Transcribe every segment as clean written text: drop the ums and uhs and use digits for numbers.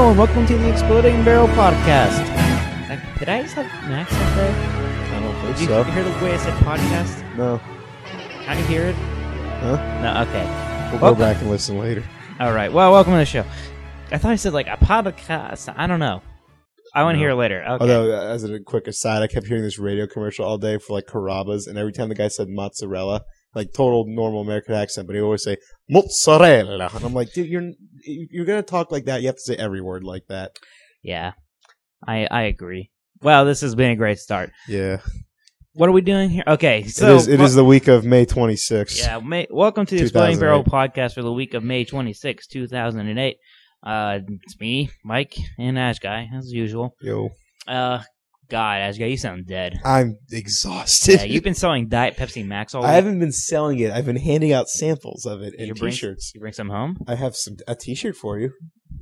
Hello and welcome to the Exploding Barrel Podcast. Did I just have an accent there? I don't think Did you hear the way I said podcast? No. Can you hear it? Huh? No, okay. We'll go back and listen later. All right. Well, welcome to the show. I thought I said like a podcast. I don't know. I want to hear it later. Okay. Although, as a quick aside, I kept hearing this radio commercial all day for like Carrabba's, and every time the guy said mozzarella, like total normal American accent, but he always say mozzarella, and I'm like, dude, you're gonna talk like that. You have to say every word like that. Yeah, I agree. Well, this has been a great start. Yeah. What are we doing here? Okay, so it is the week of May 26th. Yeah, welcome to the Exploding Barrel Podcast for the week of May 26, 2008. It's me, Mike, and Ash Guy, as usual. Yo. God, Ash Guy, you sound dead. I'm exhausted. Yeah, you've been selling Diet Pepsi Max all week. I haven't been selling it. I've been handing out samples of it and T-shirts. You bring some home? I have a T-shirt for you.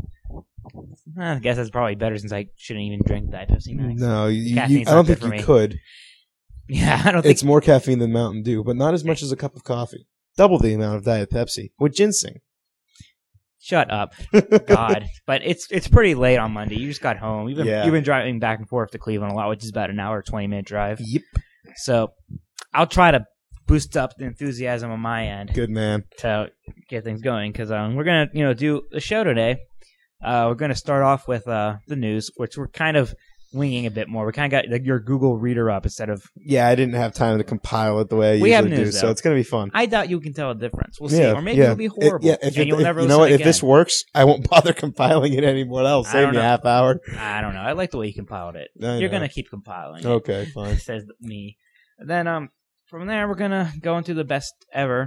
I guess that's probably better since I shouldn't even drink Diet Pepsi Max. No, I don't think you could. Yeah, I don't think... It's more caffeine than Mountain Dew, but not as much as a cup of coffee. Double the amount of Diet Pepsi with ginseng. Shut up. God. But it's pretty late on Monday. You just got home. You've been driving back and forth to Cleveland a lot, which is about an hour, 20-minute drive. Yep. So I'll try to boost up the enthusiasm on my end. Good man. To get things going, because we're going to do a show today. We're going to start off with the news, which we're kind of winging a bit more. We kind of got your Google Reader up instead of... Yeah, I didn't have time to compile it the way I usually do, so it's going to be fun. I doubt you can tell a difference. We'll see. Or maybe it'll be horrible. You'll never you know what? If this works, I won't bother compiling it anymore. That'll save me a half hour. I don't know. I like the way you compiled it. You're going to keep compiling it. Okay, fine. Says me. Then from there, we're going to go into the best ever.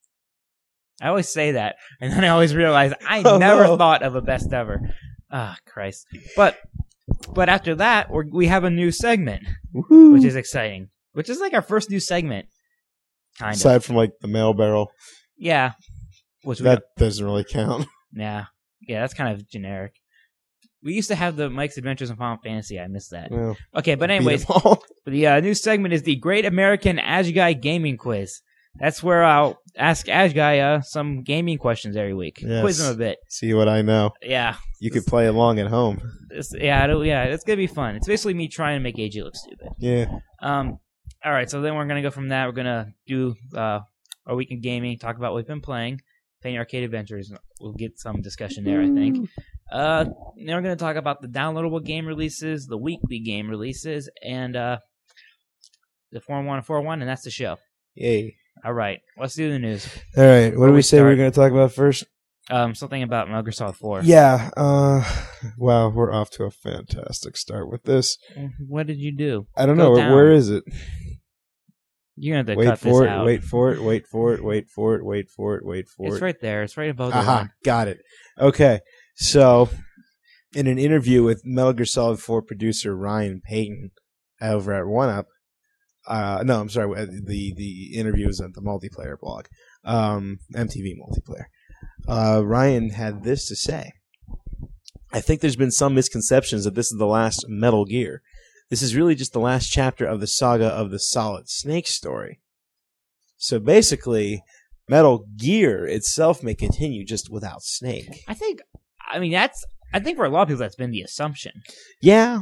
I always say that, and then I always realize I never thought of a best ever. Ah, Christ. But after that, we have a new segment, which is exciting. Which is like our first new segment, kind of. Aside from like the mail barrel. Yeah. That doesn't really count. Yeah, that's kind of generic. We used to have the Mike's Adventures in Final Fantasy. I missed that. Well, okay, but anyways, the new segment is the Great American Ash Guy Gaming Quiz. That's where I'll ask Ash Guy some gaming questions every week. Yes. Quiz him a bit. See what I know. Yeah. You could play along at home. It's going to be fun. It's basically me trying to make AJ look stupid. Yeah. All right, so then we're going to go from that. We're going to do our week in gaming, talk about what we've been playing Arcade Adventures. We'll get some discussion there, I think. Then we're going to talk about the downloadable game releases, the weekly game releases, and the 4-1 and 4-1, and that's the show. Yay. All right, let's do the news. All right, what do we say we're going to talk about first? Something about Metal Gear Solid 4. Yeah, wow, we're off to a fantastic start with this. What did you do? I don't know, where is it? You're going to have to cut this out. Wait for it. It's right there. It's right above the Aha, one. got it. Okay, so in an interview with Metal Gear Solid 4 producer Ryan Payton over at 1UP, no, I'm sorry, the interview is at the multiplayer blog, MTV Multiplayer. Ryan had this to say. I think there's been some misconceptions that this is the last Metal Gear. This is really just the last chapter of the saga of the Solid Snake story. So basically, Metal Gear itself may continue just without Snake. I think for a lot of people that's been the assumption. Yeah.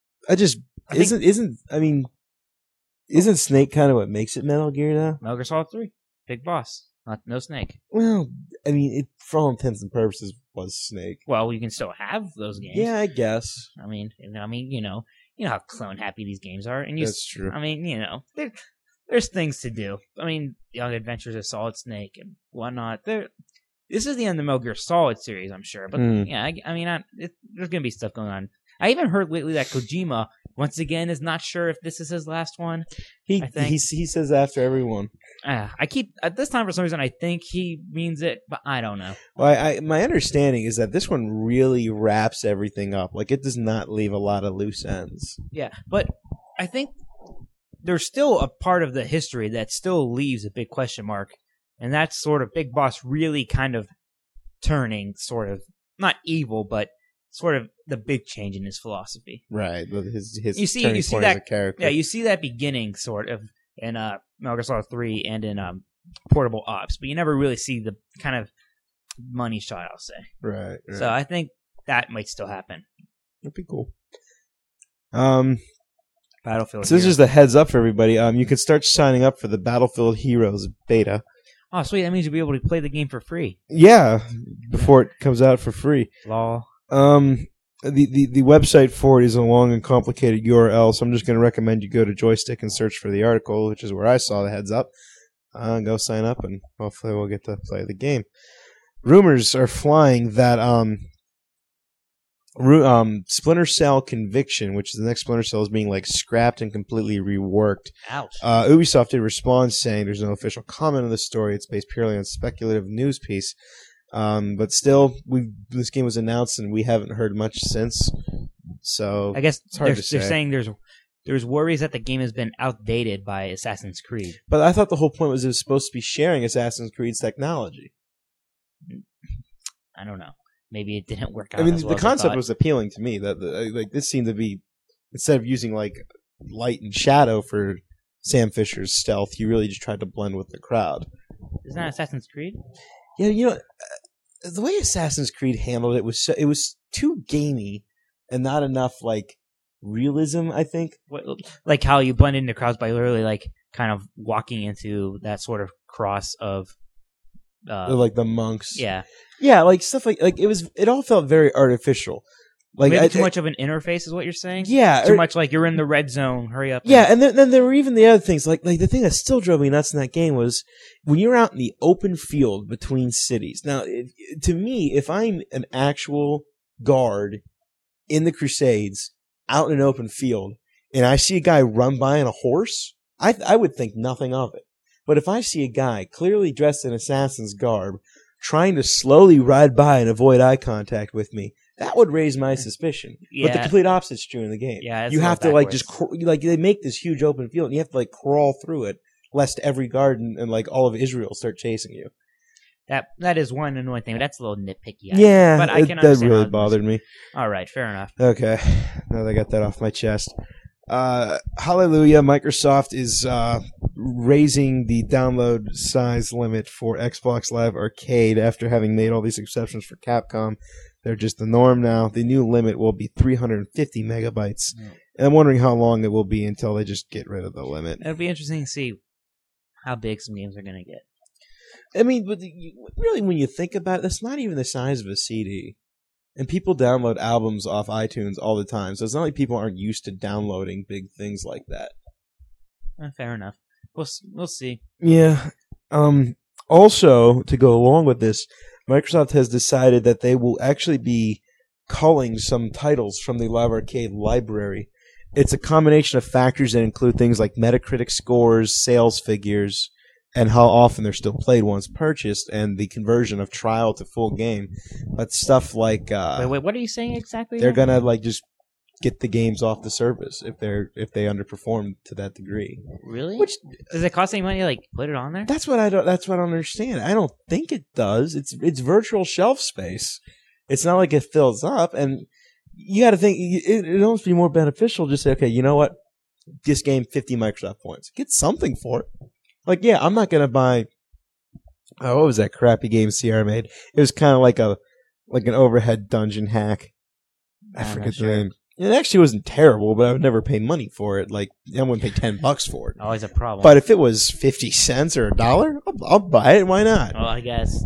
Isn't Snake kind of what makes it Metal Gear though? Metal Gear Solid 3. Big boss. No Snake. Well, it for all intents and purposes was Snake. Well, you can still have those games. Yeah, I guess. I mean, you know how clone happy these games are, and that's true. I mean, there's things to do. I mean, Young Adventures of Solid Snake and whatnot. This is the end of the Metal Gear Solid series, I'm sure. But yeah, there's gonna be stuff going on. I even heard lately that Kojima once again is not sure if this is his last one. He says after everyone. At this time for some reason I think he means it, but I don't know. Well, my understanding is that this one really wraps everything up. Like it does not leave a lot of loose ends. Yeah, but I think there's still a part of the history that still leaves a big question mark, and that's sort of Big Boss really kind of turning sort of not evil, but sort of the big change in his philosophy. Right. His you see that, as a character. Yeah, you see that beginning sort of in Metal Gear Solid 3 and in Portable Ops, but you never really see the kind of money shot, I'll say. Right. So I think that might still happen. That'd be cool. Battlefield. So this is just a heads up for everybody. You can start signing up for the Battlefield Heroes beta. Oh, sweet! That means you'll be able to play the game for free. Yeah, before it comes out for free. Lol. The website for it is a long and complicated URL, so I'm just going to recommend you go to Joystick and search for the article, which is where I saw the heads up. Go sign up, and hopefully we'll get to play the game. Rumors are flying that Splinter Cell Conviction, which is the next Splinter Cell, is being like scrapped and completely reworked. Ouch. Ubisoft did respond saying there's no official comment on the story. It's based purely on speculative news piece. But still, this game was announced and we haven't heard much since. So I guess it's hard they're to say. saying there's worries that the game has been outdated by Assassin's Creed. But I thought the whole point was it was supposed to be sharing Assassin's Creed's technology. I don't know. Maybe it didn't work out. I mean, as well the as I concept thought. was appealing to me. That like this seemed to be, instead of using like light and shadow for Sam Fisher's stealth, you really just tried to blend with the crowd. Isn't that Assassin's Creed? Yeah, the way Assassin's Creed handled it was too gamey and not enough like realism. I think. Like how you blend into crowds by literally like kind of walking into that sort of cross of. Like the monks. Yeah. Yeah, like stuff like it all felt very artificial. Like Maybe too much of an interface is what you're saying? Yeah. Too much like you're in the red zone, hurry up. Yeah, and then there were even the other things. Like the thing that still drove me nuts in that game was when you're out in the open field between cities. Now, to me, if I'm an actual guard in the Crusades out in an open field and I see a guy run by on a horse, I would think nothing of it. But if I see a guy clearly dressed in assassin's garb trying to slowly ride by and avoid eye contact with me, that would raise my suspicion. Yeah. But the complete opposite's true in the game. Yeah, it's you a have to little like just they make this huge open field and you have to like crawl through it lest every guard and like all of Israel start chasing you. That is one annoying thing, but that's a little nitpicky. Yeah, but I can that understand really how- bothered me. All right, fair enough. Okay, now that I got that off my chest. Hallelujah, Microsoft is raising the download size limit for Xbox Live Arcade after having made all these exceptions for Capcom. They're just the norm now. The new limit will be 350 megabytes. And I'm wondering how long it will be until they just get rid of the limit. It'll be interesting to see how big some games are going to get. I mean, but really, when you think about it, that's not even the size of a CD. And people download albums off iTunes all the time, so it's not like people aren't used to downloading big things like that. Fair enough. We'll see. Yeah. Also, to go along with this, Microsoft has decided that they will actually be culling some titles from the Live Arcade library. It's a combination of factors that include things like Metacritic scores, sales figures, and how often they're still played once purchased, and the conversion of trial to full game. But stuff like Wait, what are you saying exactly? they're gonna like just get the games off the service if they underperform to that degree. Really? Which Does it cost any money to like put it on there? that's what I don't understand. I don't think it does. It's virtual shelf space. It's not like it fills up, and you got to think it almost be more beneficial. Just say, okay, you know what? This game 50 Microsoft points. Get something for it. Like, yeah, I'm not gonna buy. What was that crappy game Sierra made? It was kind of like an overhead dungeon hack. I I'm forget not the sure. name. It actually wasn't terrible, but I would never pay money for it. Like, I wouldn't pay $10 for it. Always a problem. But if it was 50 cents or $1, I'll buy it. Why not? well, I guess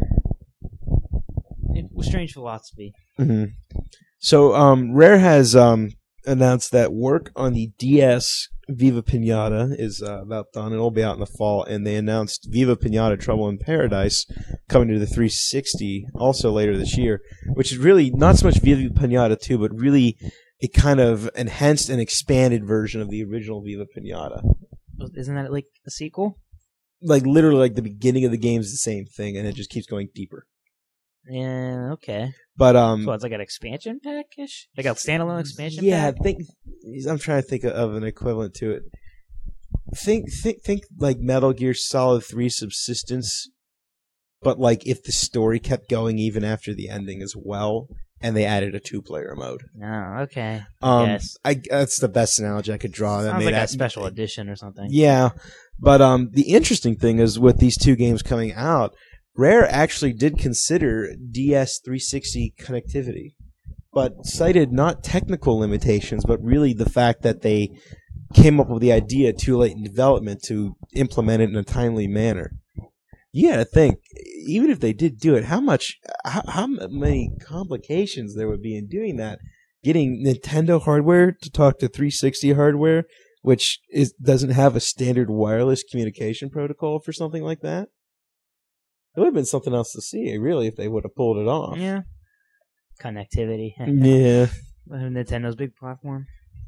it was strange philosophy. Mm-hmm. So, Rare has announced that work on the DS Viva Pinata is about done. It'll be out in the fall, and they announced Viva Pinata Trouble in Paradise coming to the 360 also later this year, which is really not so much Viva Pinata 2, but really a kind of enhanced and expanded version of the original Viva Pinata. Isn't that like a sequel? Like, literally, like the beginning of the game is the same thing, and it just keeps going deeper. Yeah, okay. But So it's like an expansion pack-ish? Like a standalone expansion pack? I'm trying to think of an equivalent to it. Think like Metal Gear Solid 3 Subsistence, but like if the story kept going even after the ending as well, and they added a 2-player mode. Oh, okay. Yes, Yes. that's the best analogy I could draw. That Sounds made like a special edition or something. Yeah, but the interesting thing is with these two games coming out, Rare actually did consider DS 360 connectivity. but cited not technical limitations, but really the fact that they came up with the idea too late in development to implement it in a timely manner. You gotta think, even if they did do it, how many complications there would be in doing that? Getting Nintendo hardware to talk to 360 hardware, which doesn't have a standard wireless communication protocol for something like that. It would have been something else to see, really, if they would have pulled it off. Yeah. Connectivity. Yeah. Nintendo's big platform.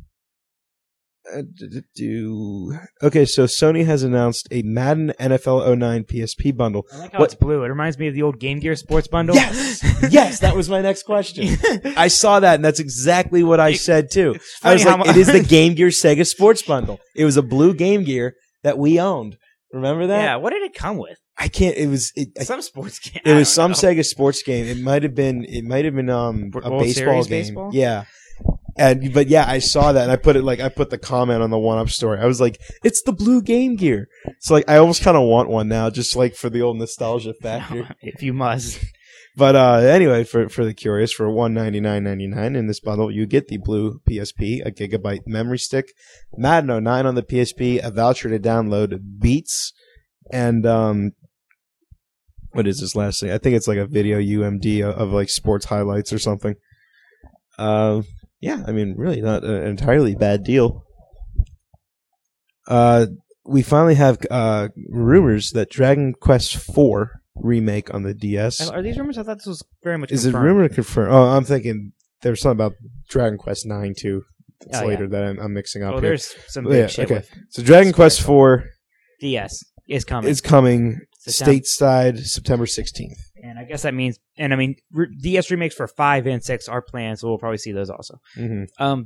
Okay, so Sony has announced a Madden NFL 09 PSP bundle. I like how it's blue. It reminds me of the old Game Gear Sports bundle. Yes! Yes, that was my next question. I saw that, and that's exactly what I said, too. I was like, it is the Game Gear Sega Sports bundle. It was a blue Game Gear that we owned. Remember that? Yeah, what did it come with? I can't. It was some sports game. It was some Sega sports game. It might have been a baseball game. Baseball? Yeah. But I saw that and I put the comment on the 1UP story. I was like, it's the blue Game Gear. So like, I almost kind of want one now, just like for the old nostalgia factor. If you must. But anyway, for the curious, for $199.99 in this bundle, you get the blue PSP, a gigabyte memory stick, Madden 09 on the PSP, a voucher to download Beats, and what is this last thing? I think it's like a video UMD of like sports highlights or something. Yeah, I mean, really not an entirely bad deal. We finally have rumors that Dragon Quest IV remake on the DS. Are these rumors? I thought this was very much confirmed. Is it rumor to confirm? Oh, I'm thinking there's something about Dragon Quest 9 too. It's later that I'm mixing up. Oh, here. there's some big shit. Okay, so Dragon Quest IV DS is coming. It's coming stateside September 16th. And I guess that means, DS remakes for 5 and 6 are planned, so we'll probably see those also. Mm-hmm.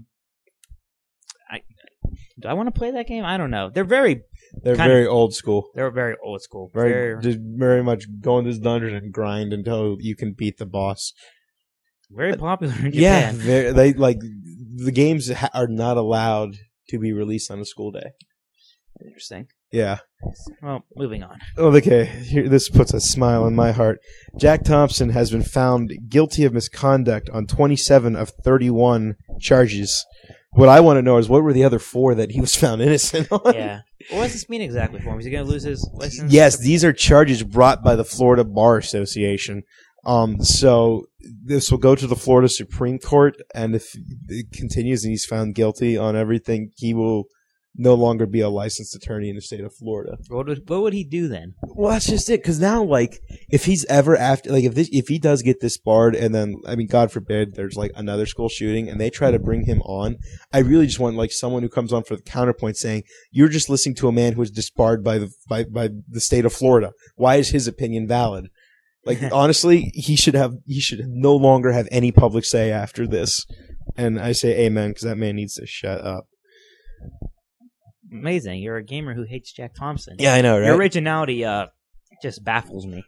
Do I want to play that game? I don't know. They're very old school. They're very old school. Very much go in this dungeon and grind until you can beat the boss. Very popular in Japan. Yeah, they like the games are not allowed to be released on a school day. Interesting. Yeah. Well, moving on. Oh, okay. This puts a smile in my heart. Jack Thompson has been found guilty of misconduct on 27 of 31 charges. What I want to know is what were the other 4 that he was found innocent on? Yeah. What does this mean exactly for him? Is he going to lose his license? Yes, these are charges brought by the Florida Bar Association. So this will go to the Florida Supreme Court, and if it continues and he's found guilty on everything, he will no longer be a licensed attorney in the state of Florida. What would he do then? Well, that's just it. Because now, like, if he's ever after, like, if he does get disbarred, and then, I mean, God forbid, there's like another school shooting, and they try to bring him on, I really just want like someone who comes on for the counterpoint, saying, "You're just listening to a man who was disbarred by the state of Florida. Why is his opinion valid?" Like, honestly, he should no longer have any public say after this. And I say amen, because that man needs to shut up. Amazing. You're a gamer who hates Jack Thompson. Yeah, I know, right? Your originality just baffles me.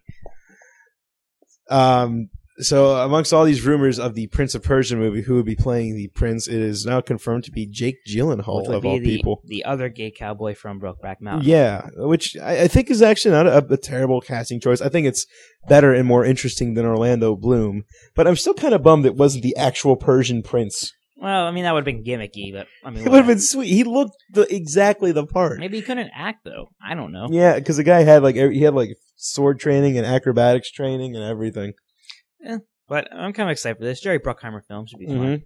So amongst all these rumors of the Prince of Persia movie, who would be playing the prince, it is now confirmed to be Jake Gyllenhaal, of all people. The other gay cowboy from Brokeback Mountain. Yeah, which I think is actually not a terrible casting choice. I think it's better and more interesting than Orlando Bloom. But I'm still kind of bummed it wasn't the actual Persian prince. Well, I mean, that would have been gimmicky, but I mean, it would have been sweet. He looked exactly the part. Maybe he couldn't act, though. I don't know. Yeah, because the guy had sword training and acrobatics training and everything. Yeah, but I'm kind of excited for this. Jerry Bruckheimer film should be fun.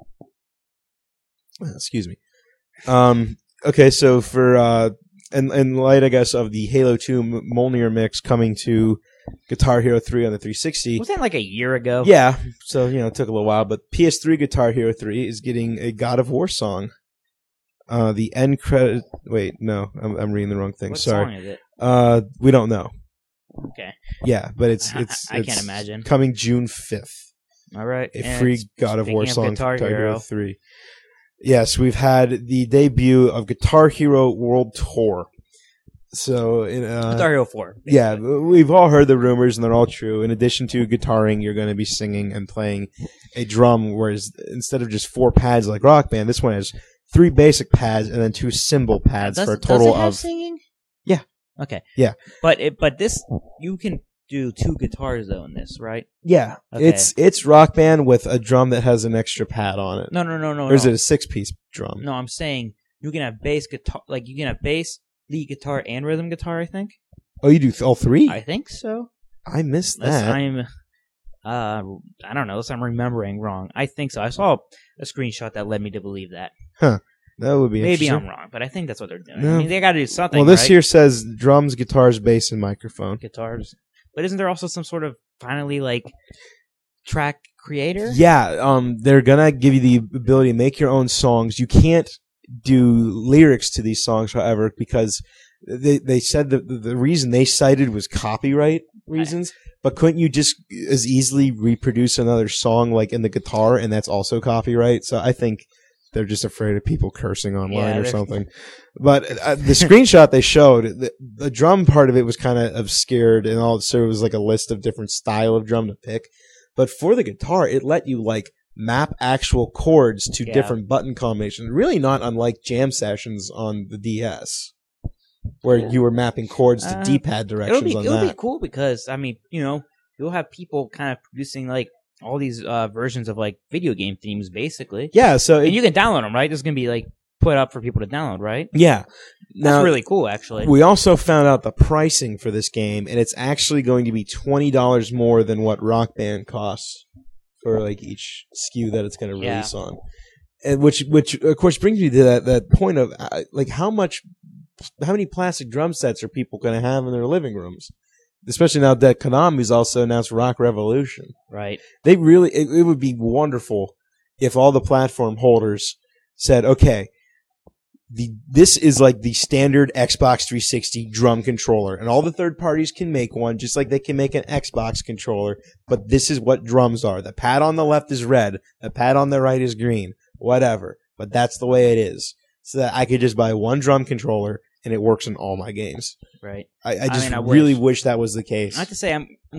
Excuse me. Okay, so for in light, I guess, of the Halo 2 Mjolnir mix coming to Guitar Hero 3 on the 360. Was that like a year ago? Yeah, so it took a little while, but PS3 Guitar Hero 3 is getting a God of War song. The end credit. Wait, no, I'm reading the wrong thing. What Sorry. song is it? We don't know. Okay. Yeah, but it's I can't imagine. Coming June 5th. All right. A free God of War song Guitar for Guitar Hero Hero 3. Yes, we've had the debut of Guitar Hero World Tour. So, Guitar Hero 4. Basically. Yeah, we've all heard the rumors, and they're all true. In addition to guitaring, you're going to be singing and playing a drum, whereas instead of just 4 pads like Rock Band, this one has 3 basic pads and then 2 cymbal pads for a total does it have of singing? Yeah. Okay. Yeah. But this you can do 2 guitars though in this, right? Yeah, Okay. it's Rock Band with a drum that has an extra pad on it. No. Or is it a 6-piece drum? No, I'm saying you can have bass guitar, like you can have bass, lead guitar, and rhythm guitar. I think. Oh, you do all 3? I think so. I missed Unless that. I don't know. Unless I'm remembering wrong. I think so. I saw a screenshot that led me to believe that. That would be Maybe interesting. I'm wrong, but I think that's what they're doing. No. I mean, they got to do something. Well, this right? here says drums, guitars, bass, and microphone. Guitars, but isn't there also some sort of finally like track creator? Yeah, they're gonna give you the ability to make your own songs. You can't do lyrics to these songs, however, because they said that the reason they cited was copyright reasons. But couldn't you just as easily reproduce another song like in the guitar, and that's also copyright? So I think they're just afraid of people cursing online or something. But the screenshot they showed, the drum part of it was kind of obscured, and all so it was like a list of different style of drum to pick. But for the guitar, it let you like map actual chords to different button combinations. Really not unlike jam sessions on the DS, where you were mapping chords to D-pad directions on that. It'll be cool because, I mean, you know, you'll have people kind of producing like all these versions of like video game themes, basically. Yeah, so and you can download them, right? This is gonna be like put up for people to download, right? Yeah, that's really cool, actually. We also found out the pricing for this game, and it's actually going to be $20 more than what Rock Band costs for like each SKU that it's going to release on. And which of course brings me to that point of like how many plastic drum sets are people going to have in their living rooms? Especially now that Konami's also announced Rock Revolution. Right. They really, it would be wonderful if all the platform holders said, okay, this is like the standard Xbox 360 drum controller, and all the third parties can make one, just like they can make an Xbox controller, but this is what drums are. The pad on the left is red, the pad on the right is green, whatever, but that's the way it is. So that I could just buy one drum controller and it works in all my games. Right. I really wish that was the case. I have to say,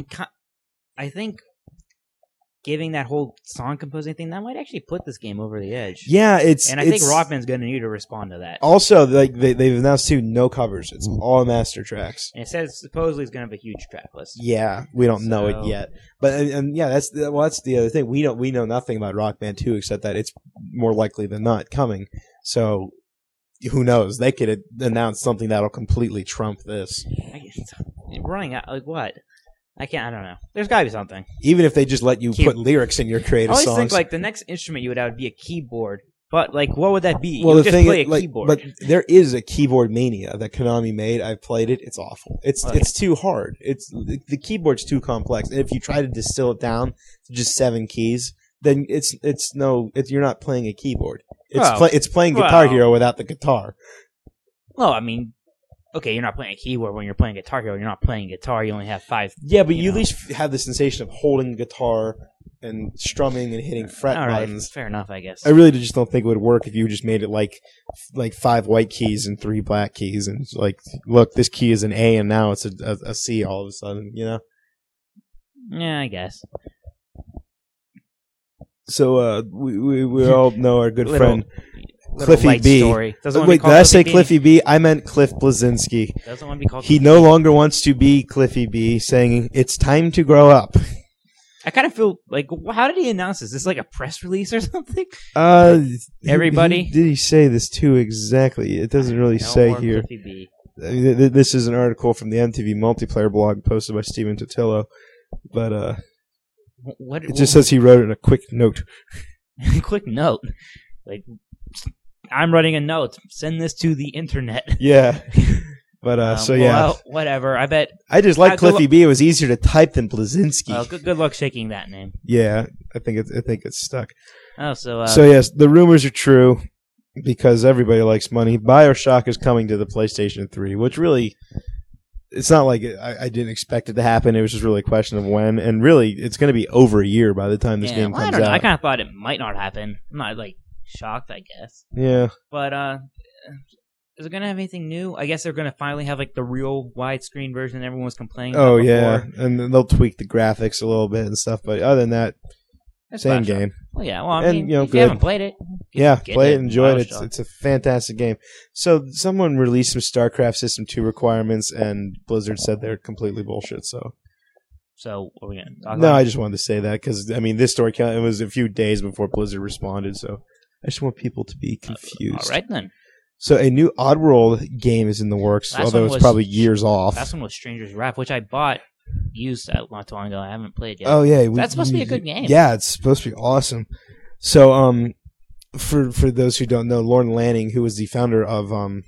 I think giving that whole song composing thing, that might actually put this game over the edge. Yeah, I think Rock Band's going to need to respond to that. Also, like they've announced too, no covers. It's all master tracks. And it says supposedly it's going to have a huge track list. Yeah, we don't know it yet, but and yeah, that's the other thing. We know nothing about Rock Band 2 except that it's more likely than not coming. So who knows? They could announce something that'll completely trump this. Running out, like what? I don't know. There's got to be something. Even if they just let you put lyrics in your creative songs. I always think like the next instrument you would have would be a keyboard. But like, what would that be? Well, you would just play a keyboard. But there is a Keyboard Mania that Konami made. I've played it. It's awful. It's too hard. The keyboard's too complex. And if you try to distill it down to just 7 keys, then you're not playing a keyboard. It's playing Guitar Hero without the guitar. Well, I mean, okay, you're not playing a keyboard when you're playing Guitar Hero. You're not playing guitar. You only have 5. Yeah, but you at least have the sensation of holding the guitar and strumming and hitting fret buttons. Fair enough, I guess. I really just don't think it would work if you just made it like 5 white keys and 3 black keys, and like, look, this key is an A and now it's a C all of a sudden, you know? Yeah, I guess. So we all know our good friend Cliffy B. Story. Wait, did I say Cliffy B? I meant Cliff Bleszinski. Doesn't want to be called. He no longer wants to be Cliffy B, saying it's time to grow up. I kind of feel like, how did he announce this? Is this like a press release or something? Everybody? Who did he say this to exactly? It doesn't really say here. Cliffy B. This is an article from the MTV Multiplayer blog posted by Steven Totillo, but it just says he wrote it in a quick note. Quick note? Like, I'm writing a note. Send this to the internet. Yeah. But so yeah, well, whatever. I bet I just like Cliffy B. It was easier to type than Bleszinski. Good luck shaking that name. Yeah, I think it's stuck. Oh, so yes, the rumors are true because everybody likes money. BioShock is coming to the PlayStation 3, which really, it's not like I didn't expect it to happen. It was just really a question of when, and really, it's going to be over a year by the time this game comes I don't know. out. I kind of thought it might not happen. I'm not like shocked, I guess. Yeah, but is it going to have anything new? I guess they're going to finally have like the real widescreen version everyone was complaining about before. Yeah, and then they'll tweak the graphics a little bit and stuff. But other than that, same game. Well, yeah. Well, I mean, if good. you haven't played it, play it, enjoy it. It's a fantastic game. So someone released some StarCraft System 2 requirements, and Blizzard said they're completely bullshit. So So, what are we going to talk No, about? I just wanted to say that because this story it was a few days before Blizzard responded, so I just want people to be confused. All right, then. So a new Oddworld game is in the works, Last although one it's was- probably years off. Last one was Stranger's Wrath, which I bought used not too long ago. I haven't played yet. Oh yeah, That's supposed to be a good game. Yeah, it's supposed to be awesome. So for those who don't know, Lorne Lanning, who was the founder of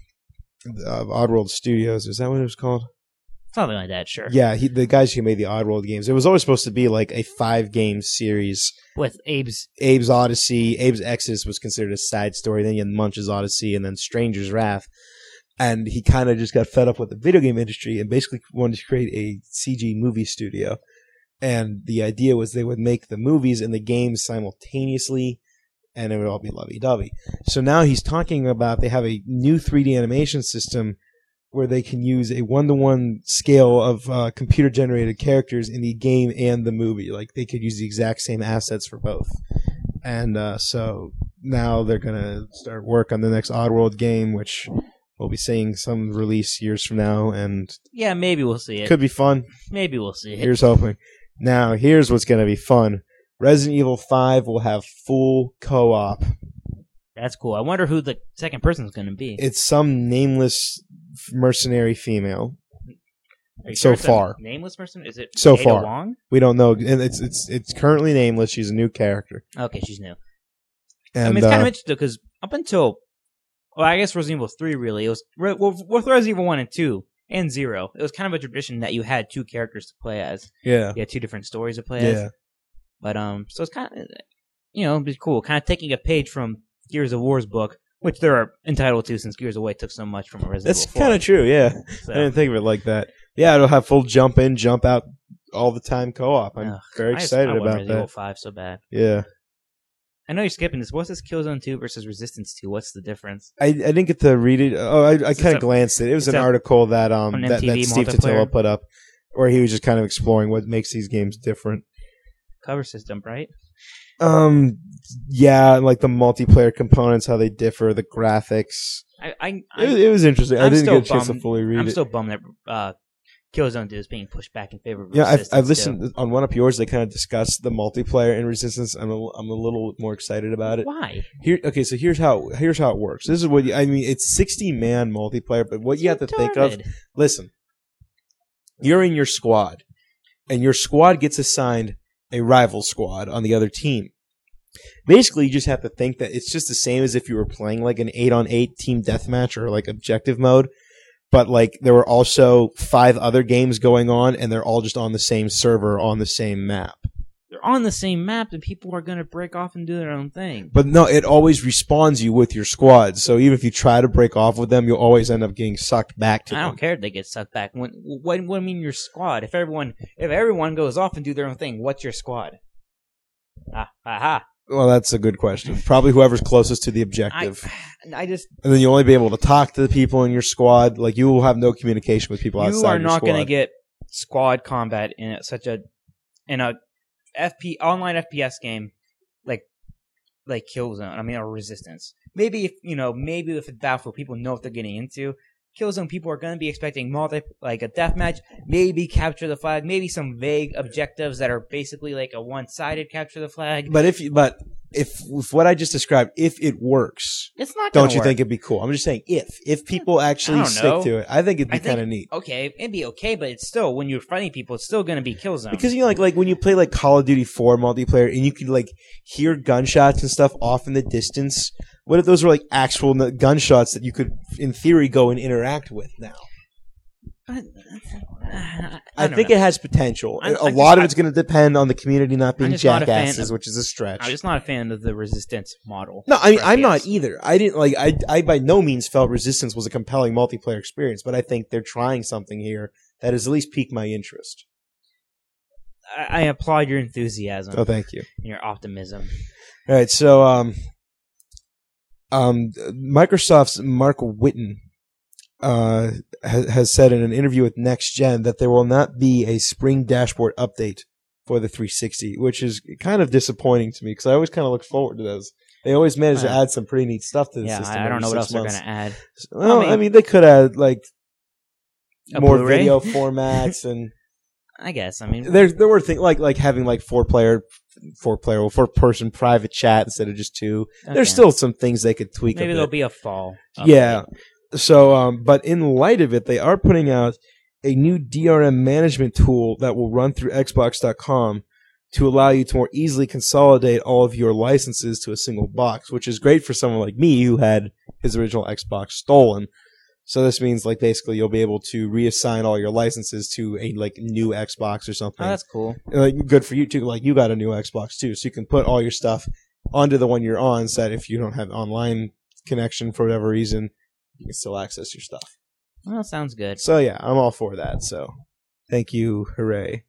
Oddworld Studios, is that what it was called? Something like that, sure. Yeah, the guys who made the Oddworld games. It was always supposed to be like a 5-game series. With Abe's. Abe's Odyssey, Abe's Exodus was considered a side story. Then you had Munch's Odyssey, and then Stranger's Wrath. And he kind of just got fed up with the video game industry and basically wanted to create a CG movie studio. And the idea was they would make the movies and the games simultaneously, and it would all be lovey-dovey. So now he's talking about they have a new 3D animation system where they can use a 1-to-1 scale of computer-generated characters in the game and the movie. Like, they could use the exact same assets for both. And so now they're going to start work on the next Oddworld game, which we'll be seeing some release years from now, and Yeah, maybe we'll see it. could be fun. Maybe we'll see it. Here's hoping. Now, here's what's going to be fun. Resident Evil 5 will have full co-op. That's cool. I wonder who the second person's going to be. It's some nameless mercenary female. Are you so sure it's a far. nameless person? Is it So Ada far. Wong? We don't know, and it's currently nameless. She's a new character. Okay, she's new. And I mean, it's kind of interesting because up until, well, I guess Resident Evil 3 really, it was, with Resident Evil 1 and 2 and 0, it was kind of a tradition that you had two characters to play as. yeah, You had two different stories to play as. yeah. But, so it's kind of, it'd be cool. Kind of taking a page from Gears of War's book, which they're entitled to since Gears of War took so much from Resident That's Evil 4. kind of true. Yeah, So, I didn't think of it like that. Yeah, it'll have full jump in, jump out all the time co-op. I'm ugh, very excited I want about Resident Evil that. 5 so bad. Yeah. I know you're skipping this. What's this Killzone 2 versus Resistance 2? What's the difference? I didn't get to read it. Oh, I It's kind a- of glanced at it. It was it's an a- article that on that MTV Steve multiplayer. Totilo put up, where he was just kind of exploring what makes these games different. Cover system, right? Yeah, like the multiplayer components, how they differ, the graphics. It was interesting. I I'm didn't still get a chance to bummed- fully read I'm it. still bummed that Killzone 2 is being pushed back in favor of Yeah, Resistance. I've listened on One Up Yours. They kind of discussed the multiplayer in Resistance. I'm a little more excited about it. Why? So here's how it works. This is what it's 60-man multiplayer, but what you have to think of. Retarded. Listen, you're in your squad, and your squad gets assigned a rival squad on the other team. Basically, you just have to think that it's just the same as if you were playing like an 8-on-8 team deathmatch or like objective mode. But like there were also 5 other games going on, and they're all just on the same server on the same map. They're on the same map, and people are going to break off and do their own thing. But no, it always respawns you with your squad. So even if you try to break off with them, you'll always end up getting sucked back to I them. don't care if they get sucked back. What do you mean your squad? If everyone goes off and do their own thing, what's your squad? Ha. Well, that's a good question. Probably whoever's closest to the objective. I just And then you'll only be able to talk to the people in your squad. Like, you will have no communication with people outside you are your not going to squad. get squad combat in a online FPS game like Killzone. Or Resistance. Maybe if it's Battlefield, people know what they're getting into. Killzone, people are going to be expecting a deathmatch, maybe capture the flag, maybe some vague objectives that are basically like a one-sided capture the flag. But if what I just described, if it works, It's not going don't to you work. think it'd be cool? I'm just saying if people actually don't stick know. to it, I think it'd be I think- kind of neat. Okay, it'd be okay, but it's still, when you're fighting people, it's still going to be Killzone. Because like when you play like Call of Duty 4 multiplayer and you could like hear gunshots and stuff off in the distance. What if those were like actual gunshots that you could, in theory, go and interact with now? I think it has potential. I'm A lot of it's going to depend on the community not being just not a fan jackasses, of- which is a stretch. I'm just not a fan of the Resistance model. No, for I'm not FPS. either. I didn't like. I by no means felt Resistance was a compelling multiplayer experience, but I think they're trying something here that has at least piqued my interest. I applaud your enthusiasm Oh, thank you. and your optimism. All right, so Microsoft's Mark Whitten has said in an interview with Next Gen that there will not be a spring dashboard update for the 360, which is kind of disappointing to me because I always kind of look forward to those. They always manage to add some pretty neat stuff to the Yeah, system. I don't know every what else 6 they're months. going to add. Well, I mean- they could add like A more Blu-ray? video formats and I guess. I mean, there were things like having like four person private chat instead of just two. okay. There's still some things they could tweak. Maybe there'll be a fall. Yeah. So, but in light of it, they are putting out a new DRM management tool that will run through Xbox.com to allow you to more easily consolidate all of your licenses to a single box, which is great for someone like me who had his original Xbox stolen. So this means like basically you'll be able to reassign all your licenses to a like new Xbox or something. Oh, that's cool. Like good for you too. Like you got a new Xbox too, so you can put all your stuff onto the one you're on. So that if you don't have online connection for whatever reason, you can still access your stuff. Well, sounds good. So yeah, I'm all for that. So thank you, hooray!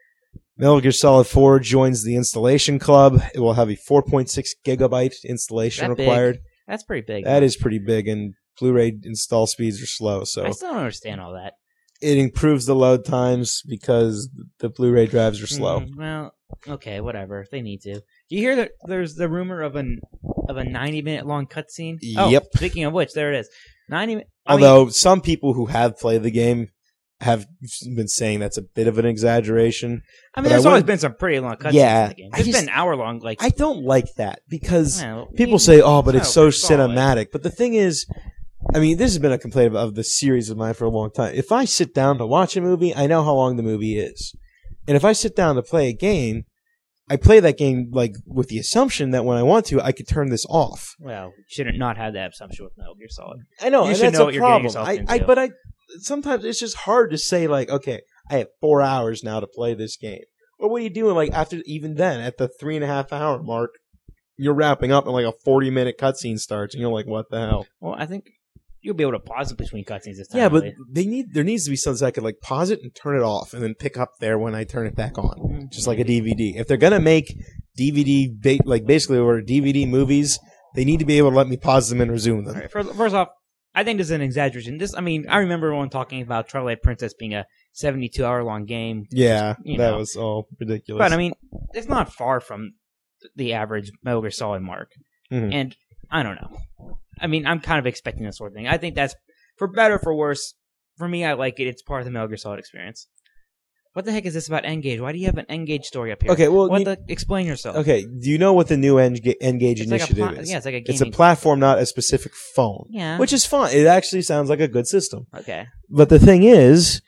Metal Gear Solid 4 joins the installation club. It will have a 4.6 gigabyte installation required. That's pretty big. That is pretty big, and Blu-ray install speeds are slow. So I still don't understand all that. It improves the load times because the Blu-ray drives are slow. Well, okay, whatever. They need to. Do you hear that? There's the rumor of a 90-minute long cutscene. Yep. Oh, speaking of which, there it is. 90. Although some people who have played the game have been saying that's a bit of an exaggeration. I mean, there's always been some pretty long cutscenes in the game. It's been hour long. Like I don't like that because people say, "Oh, but it's so cinematic." But the thing is, I mean, this has been a complaint of the series of mine for a long time. If I sit down to watch a movie, I know how long the movie is, and if I sit down to play a game, I play that game like with the assumption that when I want to, I could turn this off. Well, you shouldn't not have that assumption with Metal Gear Solid. I know, you should know what you're getting yourself into. But sometimes it's just hard to say like, okay, I have 4 hours now to play this game. Well, what are you doing? Like after even then, at the 3.5 hour mark, you're wrapping up and like a 40-minute cutscene starts, and you're like, what the hell? Well, I think you'll be able to pause it between cutscenes this time. Yeah, but there needs to be something so I could like pause it and turn it off, and then pick up there when I turn it back on, just like a DVD. If they're gonna make DVD basically or DVD movies, they need to be able to let me pause them and resume them. Right, first off, I think this is an exaggeration. I remember everyone talking about Twilight Princess being a 72-hour long game. Yeah, that was all ridiculous. But I mean, it's not far from the average Metal Gear Solid mark. Mm-hmm. And I don't know. I mean, I'm kind of expecting this sort of thing. I think that's, for better or for worse, for me, I like it. It's part of the Metal Gear Solid experience. What the heck is this about N-Gage? Why do you have an N-Gage story up here? Okay, well, explain yourself. Okay, do you know what the new N-Gage initiative is? Yeah, it's like a gaming. It's a platform, not a specific phone. Yeah. Which is fine. It actually sounds like a good system. Okay. But the thing is,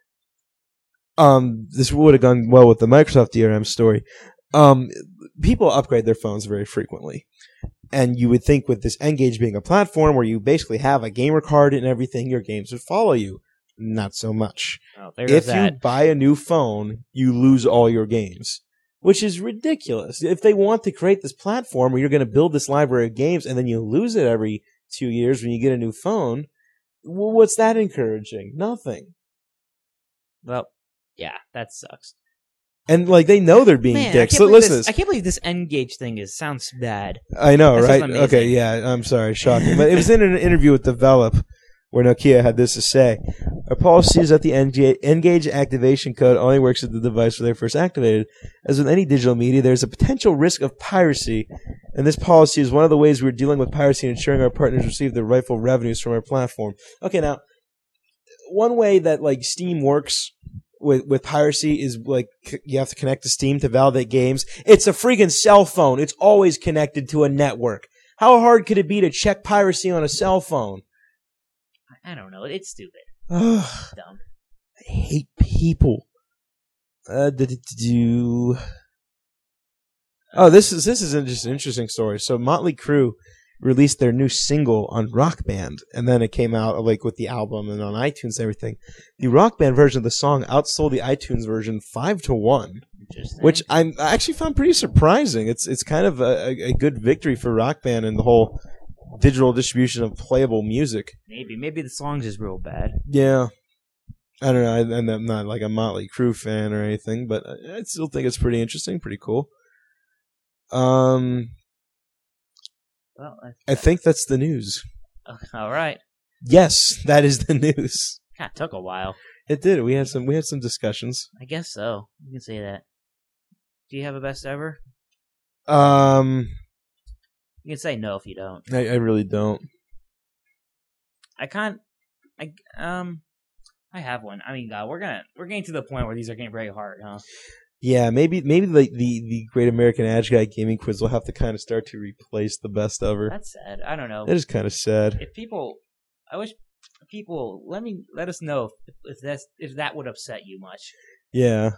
this would have gone well with the Microsoft DRM story. People upgrade their phones very frequently. And you would think with this N-Gage being a platform where you basically have a gamer card and everything, your games would follow you. Not so much. Oh, if you buy a new phone, you lose all your games, which is ridiculous. If they want to create this platform where you're going to build this library of games and then you lose it every 2 years when you get a new phone, well, what's that encouraging? Nothing. Well, yeah, that sucks. And like they know they're being dicks. So listen to this. I can't believe this N-Gage thing sounds bad. I know, right? Okay, yeah, I'm sorry, shocking. But it was in an interview with Develop where Nokia had this to say. Our policy is that the N-Gage activation code only works with the device when they're first activated. As with any digital media, there's a potential risk of piracy, and this policy is one of the ways we're dealing with piracy and ensuring our partners receive their rightful revenues from our platform. Okay, now, one way that like Steam works with piracy is like you have to connect to Steam to validate games. It's a freaking cell phone. It's always connected to a network. How hard could it be to check piracy on a cell phone? I don't know. It's stupid. Dumb. I hate people. Oh, this is just an interesting story. So Motley Crue released their new single on Rock Band, and then it came out like with the album and on iTunes and everything. The Rock Band version of the song outsold the iTunes version 5-1, which I actually found pretty surprising. It's kind of a good victory for Rock Band and the whole digital distribution of playable music. Maybe the song's just real bad. Yeah. I don't know. I'm not like a Motley Crue fan or anything, but I still think it's pretty interesting, pretty cool. Well, I think that's the news. All right. Yes, that is the news. That took a while. It did. We had some discussions. I guess so. You can say that. Do you have a best ever? You can say no if you don't. I really don't. I have one. I mean, we're getting to the point where these are getting very hard, huh? Yeah, maybe the Great American Edge Guy Gaming Quiz will have to kind of start to replace the best ever. That's sad. I don't know. That is kind of sad. I wish people let us know if that would upset you much. Yeah.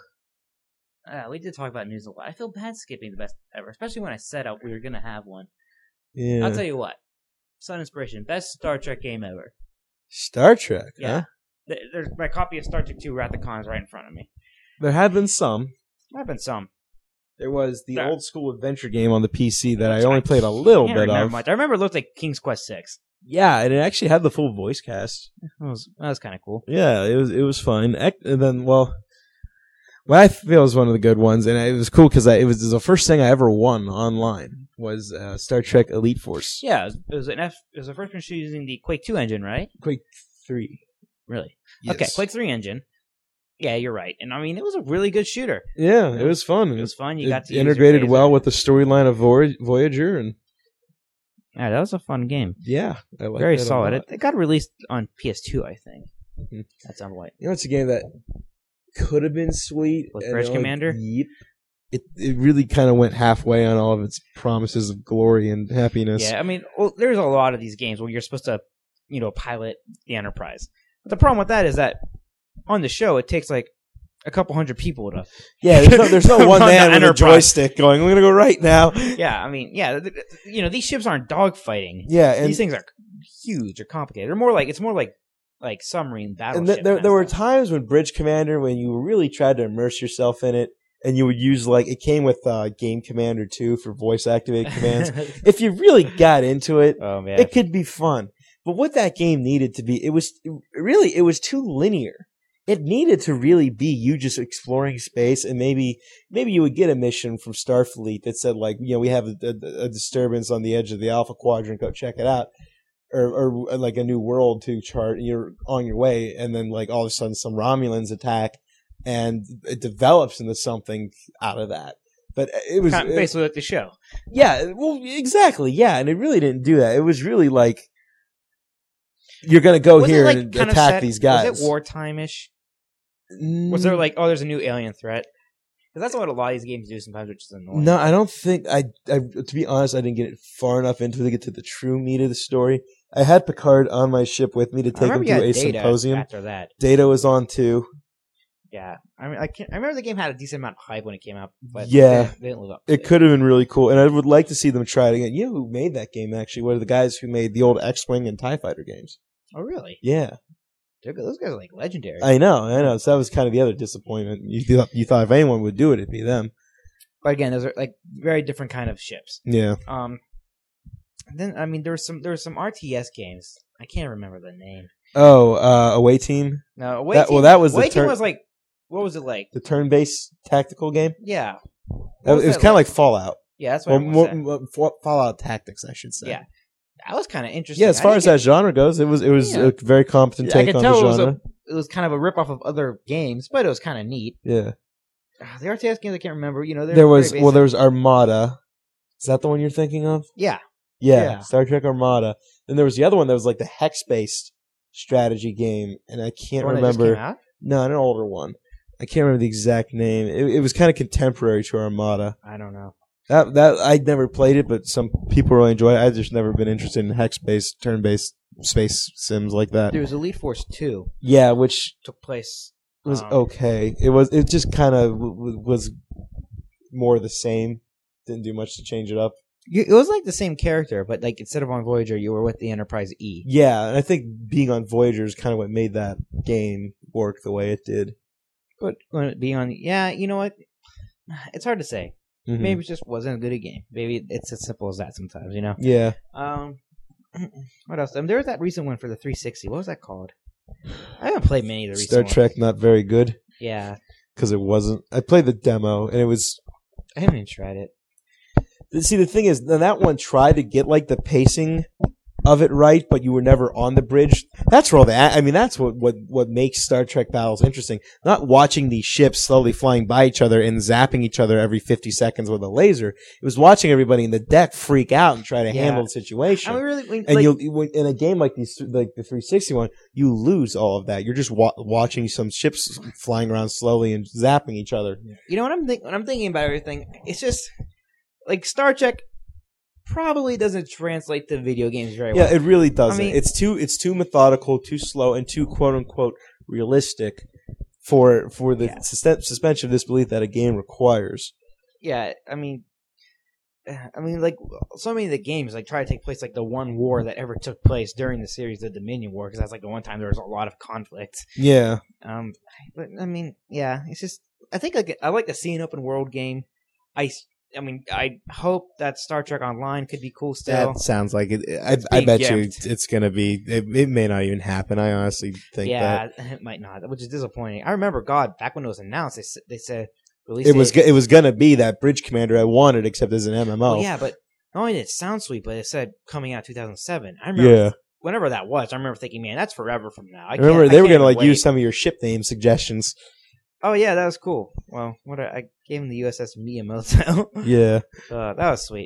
We did talk about news a lot. I feel bad skipping the best ever, especially when I said we were gonna have one. Yeah. I'll tell you what. Sun Inspiration, best Star Trek game ever. Star Trek, Yeah. huh? There's my copy of Star Trek 2 Wrath of Khan right in front of me. There have been some. There have been some. There was the Yeah. old school adventure game on the PC that I only played a little bit of. Much. I remember it looked like King's Quest 6. Yeah, and it actually had the full voice cast. That was kind of cool. Yeah, it was fun. And then, well, what I feel is one of the good ones, and it was cool because it was the first thing I ever won online was Star Trek Elite Force. Yeah, it was the first one using the Quake 2 engine, right? Quake 3. Really? Yes. Okay, Quake 3 engine. Yeah, you're right. And I mean, it was a really good shooter. Yeah, it was fun. It was fun. You it got to integrated well with the storyline of Voyager, and yeah, that was a fun game. yeah, I like Very that solid. a lot. It got released on PS2, I think. Mhm. That's on white. You know, it's a game that could have been sweet. With and Bridge only- Commander? Yep. It really kind of went halfway on all of its promises of glory and happiness. Yeah, I mean, there's a lot of these games where you're supposed to, pilot the Enterprise. But the problem with that is that on the show, it takes like a couple hundred people to. Yeah, there's no one Run the man with a Enterprise. joystick going, "We're gonna go right now." Yeah, I mean, these ships aren't dogfighting. Yeah, and These things are huge or complicated. It's more like submarine battleship. there were times when Bridge Commander, when you really tried to immerse yourself in it, and you would use it came with Game Commander 2 for voice activated commands. If you really got into it, Oh man, it could be fun. But what that game needed to be, it was too linear. It needed to really be you just exploring space, and maybe you would get a mission from Starfleet that said we have a disturbance on the edge of the Alpha Quadrant, go check it out, or like a new world to chart, and you're on your way, and then all of a sudden some Romulans attack, and it develops into something out of that. But it was basically like the show. yeah, well, exactly, yeah, and it really didn't do that. It was really you're gonna go here and attack these guys. Was it wartime-ish? Was there there's a new alien threat? Because that's what a lot of these games do sometimes, which is annoying. No, I don't think I. To be honest, I didn't get it far enough into to get to the true meat of the story. I had Picard on my ship with me to take him to a Data symposium. after that. Data was on too. Yeah, I mean, I remember the game had a decent amount of hype when it came out, but Yeah. they didn't live up to It could have been really cool, and I would like to see them try it again. You know who made that game? Actually, one of the guys who made the old X-Wing and TIE Fighter games. Oh, really? Yeah, Those guys are legendary. I know. So that was kind of the other disappointment. You thought if anyone would do it, it'd be them. But again, those are very different kind of ships. Yeah. Then I mean, there were some RTS games. I can't remember the name. Oh, Away Team. No, That was the Away Team turn- was what was it like? The turn-based tactical game. Yeah, It was kind of like Fallout. Yeah, that's what Well, everyone said. more Fallout Tactics, I should say. Yeah. That was kind of interesting. Yeah, as far as that genre goes, it was Yeah. a very competent I take could on the tell genre. it was kind of a ripoff of other games, but it was kind of neat. Yeah, The RTS games I can't remember. there was Armada. Is that the one you're thinking of? Yeah. Yeah, Star Trek Armada. Then there was the other one that was like the hex-based strategy game, and I can't The one that just remember. came out? No, an older one. I can't remember the exact name. It was kind of contemporary to Armada. I don't know. That I'd never played it, but some people really enjoy it. I've just never been interested in hex-based, turn-based space sims like that. There was Elite Force 2 Yeah, which took place. was okay. It just kind of was more the same. Didn't do much to change it up. It was like the same character, but instead of on Voyager, you were with the Enterprise E. Yeah, and I think being on Voyager is kind of what made that game work the way it did. But being on, you know what? It's hard to say. Mhm. Maybe it just wasn't a good game. Maybe it's as simple as that sometimes, you know? Yeah. What else? There was that recent one for the 360. What was that called? I haven't played many of the recent Star ones. Trek not very good Yeah. because it wasn't. I played the demo and it was. I haven't even tried it. See, the thing is, that one tried to get the pacing of it right, but you were never on the bridge. That's where all I mean, that's what makes Star Trek battles interesting. Not watching these ships slowly flying by each other and zapping each other every 50 seconds with a laser. It was watching everybody in the deck freak out and try to handle the situation. I mean, really, and you in a game like these, like the 360 one, you lose all of that. You're just watching some ships flying around slowly and zapping each other. You know what I'm thinking about everything? It's just like Star Trek probably doesn't translate to video games very well. Yeah, it really doesn't. I mean, it's too methodical, too slow, and too quote unquote realistic for the suspension of disbelief that a game requires. Yeah, I mean, like so many of the games like try to take place like the one war that ever took place during the series, the Dominion War, because that's like the one time there was a lot of conflict. Yeah. But I mean, yeah, it's just I think I like to see an open world game. I mean, I hope that Star Trek Online could be cool still. That sounds like it. I bet you it's going to be. It may not even happen. I honestly think that. Yeah, it might not, which is disappointing. I remember, back when it was announced, they said release it was going to be that Bridge Commander I wanted, except as an MMO. Well, yeah, but not only did it sound sweet, but it said coming out 2007. I remember whenever that was. I remember thinking, man, that's forever from now. I remember they were going to use some of your ship name suggestions. Oh yeah, that was cool. Well, I gave him the USS Miyamoto. Yeah, that was sweet.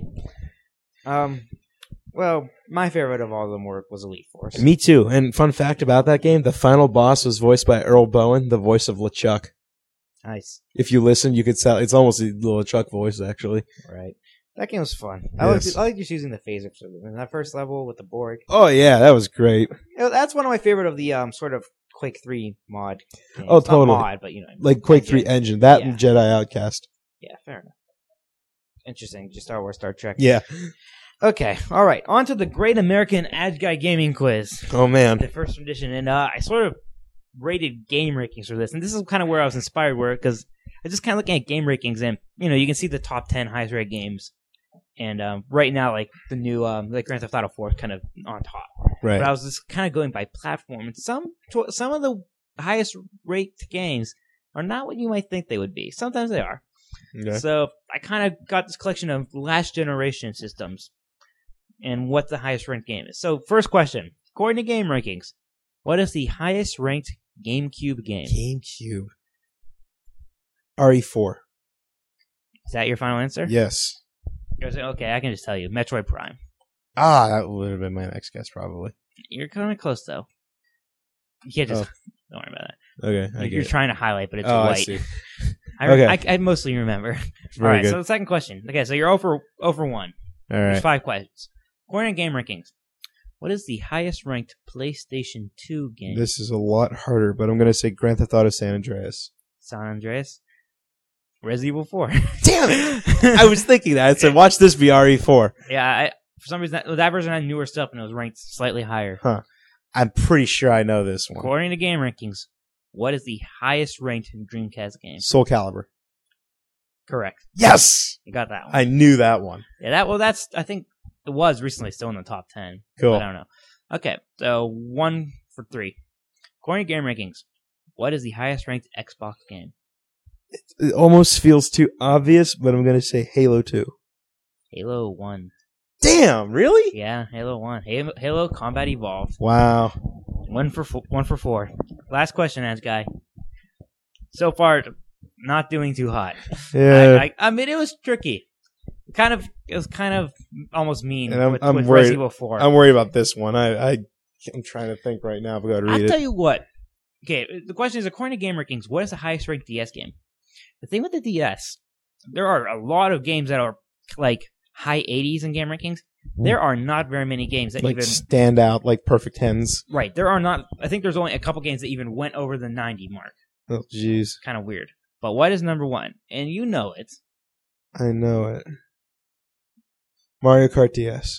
Well, my favorite of all of them was Elite Force. Me too. And fun fact about that game: the final boss was voiced by Earl Bowen, the voice of LeChuck. Nice. If you listen, you could tell it's almost the LeChuck voice, actually. Right. That game was fun. Yes. I like just using the phaser in that first level with the Borg. Oh yeah, that was great. That's one of my favorite of the sort of Quake 3 mod games. Oh, totally. Not mod, but like Quake 3 engine. That and Jedi Outcast. Yeah, fair enough. Interesting. Just Star Wars, Star Trek. Yeah. Okay. All right. On to the Great American Ad Guy Gaming Quiz. Oh man. The first edition, and I sort of rated game rankings for this, and this is kind of where I was inspired, because I just kind of looking at game rankings, and you can see the top 10 highest rated games. And right now, like the new like Grand Theft Auto 4 is kind of on top. Right. But I was just kind of going by platform, and some of the highest rated games are not what you might think they would be. Sometimes they are. Okay. So I kind of got this collection of last generation systems and what the highest ranked game is. So first question, according to Game Rankings, what is the highest ranked GameCube game? GameCube. RE4. Is that your final answer? Yes. Okay, I can just tell you. Metroid Prime. That would have been my next guess, probably. You're kind of close, though. You can't just... Don't worry about that. Okay, You're trying to highlight, but it's white. I see. I mostly remember. All right, so the second question. Okay, so you're 0 for 1. All right. There's 5 questions. According to Game Rankings, what is the highest ranked PlayStation 2 game? This is a lot harder, but I'm going to say Grand Theft Auto San Andreas. San Andreas? Resident Evil 4. Damn it! I was thinking that. I said, watch this be RE4. Yeah, for some reason, that version had newer stuff and it was ranked slightly higher. Huh. I'm pretty sure I know this one. According to Game Rankings, what is the highest ranked Dreamcast game? Soul Calibur. Correct. Yes! You got that one. I knew that one. Yeah, that's, I think it was recently still in the top 10. Cool. But I don't know. Okay, so 1 for 3. According to Game Rankings, what is the highest ranked Xbox game? It almost feels too obvious, but I'm going to say Halo 2. Halo 1. Damn, really? Yeah, Halo 1. Halo Combat Evolved. Wow. 1 for 4. Last question, Ads Guy. So far, not doing too hot. Yeah. I mean, it was tricky. It was kind of almost mean and with worried, Resident Evil 4. I'm worried about this one. I'm trying to think right now if I got to read it. I'll tell you what. Okay, the question is, according to Game Rankings, what is the highest ranked DS game? The thing with the DS, there are a lot of games that are like high 80s in Game Rankings. There are not very many games that even stand out, like perfect 10s. Right. There are not. I think there's only a couple games that even went over the 90 mark. Oh, jeez. Kind of weird. But what is number 1? And you know it. I know it. Mario Kart DS.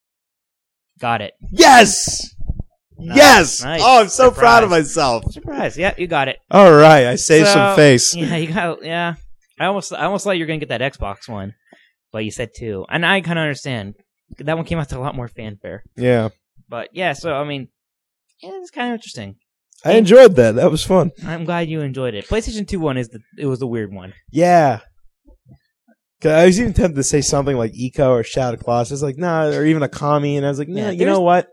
Got it. Yes! Nice, yes! Nice. Oh, I'm so proud of myself. Surprise. Yeah, you got it. All right. I saved some face. Yeah, you got it. Yeah. I almost thought you were going to get that Xbox one. But you said 2. And I kind of understand. That one came out to a lot more fanfare. Yeah. But yeah, so, I mean, it's kind of interesting. I enjoyed that. That was fun. I'm glad you enjoyed it. PlayStation 2 one was the weird one. Yeah. 'Cause I was even tempted to say something like Eco or Shadow Colossus. I was like, nah, or even a Kami, and I was like, nah, Yeah, you know what?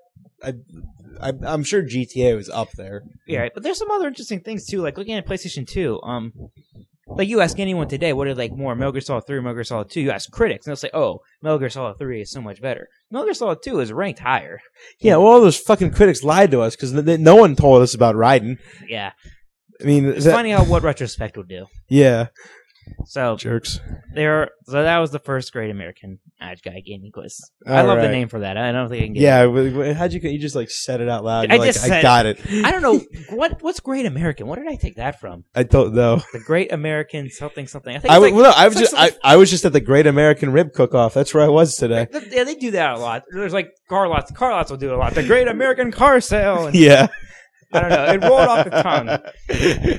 I'm sure GTA was up there. Yeah, but there's some other interesting things too. Like looking at PlayStation 2, like you ask anyone today, what are like more Metal Gear Solid 3 or Metal Gear Solid 2? You ask critics, and they'll say, "Oh, Metal Gear Solid 3 is so much better." Metal Gear Solid 2 is ranked higher. Yeah, well, all those fucking critics lied to us because no one told us about Raiden. Yeah, I mean, it's funny how what retrospect will do. Yeah, So jerks. so that was the first Great American Guy Gaming Quiz. I love the name for that. I don't think I can get it. Yeah, how'd you just like said it out loud? I You're just like, said I got it. I don't know what's Great American. What did I take that from? I don't know. The Great American something. I think I was just at the Great American Rib Cook-Off. That's where I was today. Yeah, they do that a lot. There's like car lots. Car lots will do it a lot. The Great American Car Sale. And, Yeah. I don't know. It rolled off the tongue.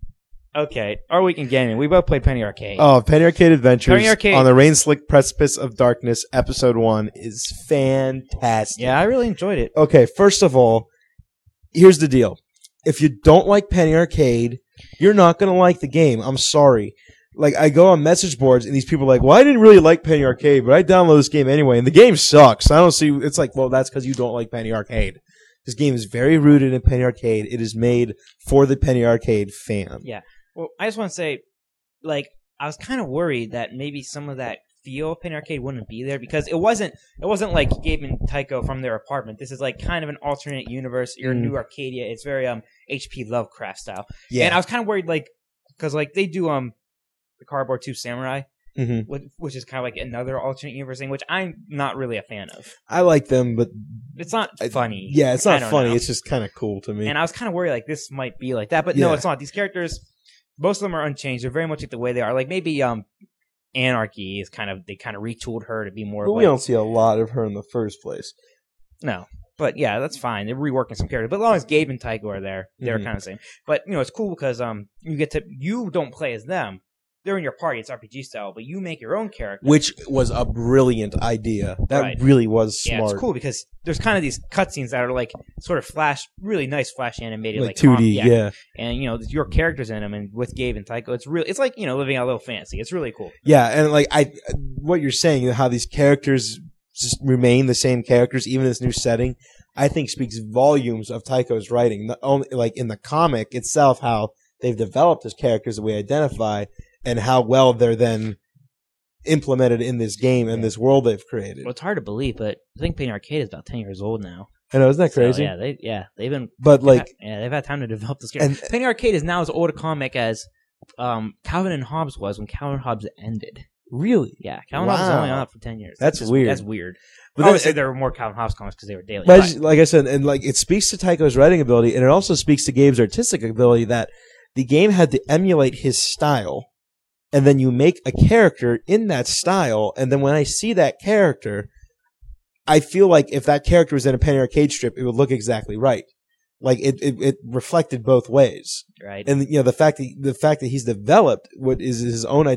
Okay, Our Week in Gaming. We both played Penny Arcade. Oh, Penny Arcade Adventures Penny Arcade. on the Rain-Slick Precipice of Darkness, Episode 1 is fantastic. Yeah, I really enjoyed it. Okay, first of all, here's the deal. If you don't like Penny Arcade, you're not going to like the game. I'm sorry. Like, I go on message boards, and these people are like, well, I didn't really like Penny Arcade, but I downloaded this game anyway, and the game sucks. I don't see... It's like, well, that's because you don't like Penny Arcade. This game is very rooted in Penny Arcade. It is made for the Penny Arcade fan. Yeah. Well, I just want to say, like, I was kind of worried that maybe some of that feel of Penny Arcade wouldn't be there because it wasn't like Gabe and Tycho from their apartment. This is like kind of an alternate universe. You're in New Arcadia. It's very H.P. Lovecraft style. Yeah. And I was kind of worried, like, because like they do the Cardboard 2 Samurai, which is kind of like another alternate universe thing, which I'm not really a fan of. I like them, but it's not funny. Yeah, it's not funny. Know. It's just kind of cool to me. And I was kind of worried like this might be like that, but no, it's not. These characters, most of them are unchanged. They're very much like the way they are. Like maybe Anarchy is they kind of retooled her to be more. But we don't see a lot of her in the first place. No. But yeah, that's fine. They're reworking some characters. But as long as Gabe and Tycho are there, they're kind of the same. But it's cool because you don't play as them. They're in your party. It's RPG style, but you make your own character. Which was a brilliant idea. That really was smart. Yeah, it's cool because there's kind of these cutscenes that are like sort of really nice flash animated, like 2D, yeah. And your characters in them, and with Gabe and Tycho, it's like living out a little fantasy. It's really cool. Yeah, and like what you're saying, how these characters just remain the same characters even in this new setting, I think speaks volumes of Tycho's writing. Not only like in the comic itself, how they've developed his characters that we identify. And how well they're then implemented in this game and this world they've created. Well, it's hard to believe, but I think Penny Arcade is about 10 years old now. I know, isn't that crazy? So, they've been. But they've had time to develop this game. And Penny Arcade is now as old a comic as Calvin and Hobbes was when Calvin and Hobbes ended. Really? Yeah, Calvin and Hobbes was only on for 10 years. That's weird. That's weird. But obviously, there were more Calvin and Hobbes comics because they were daily. But like I said, and like it speaks to Tycho's writing ability, and it also speaks to Gabe's artistic ability that the game had to emulate his style. And then you make a character in that style, and then when I see that character, I feel like if that character was in a Penny Arcade strip, it would look exactly right. Like it reflected both ways, right? And the fact that he's developed what is his own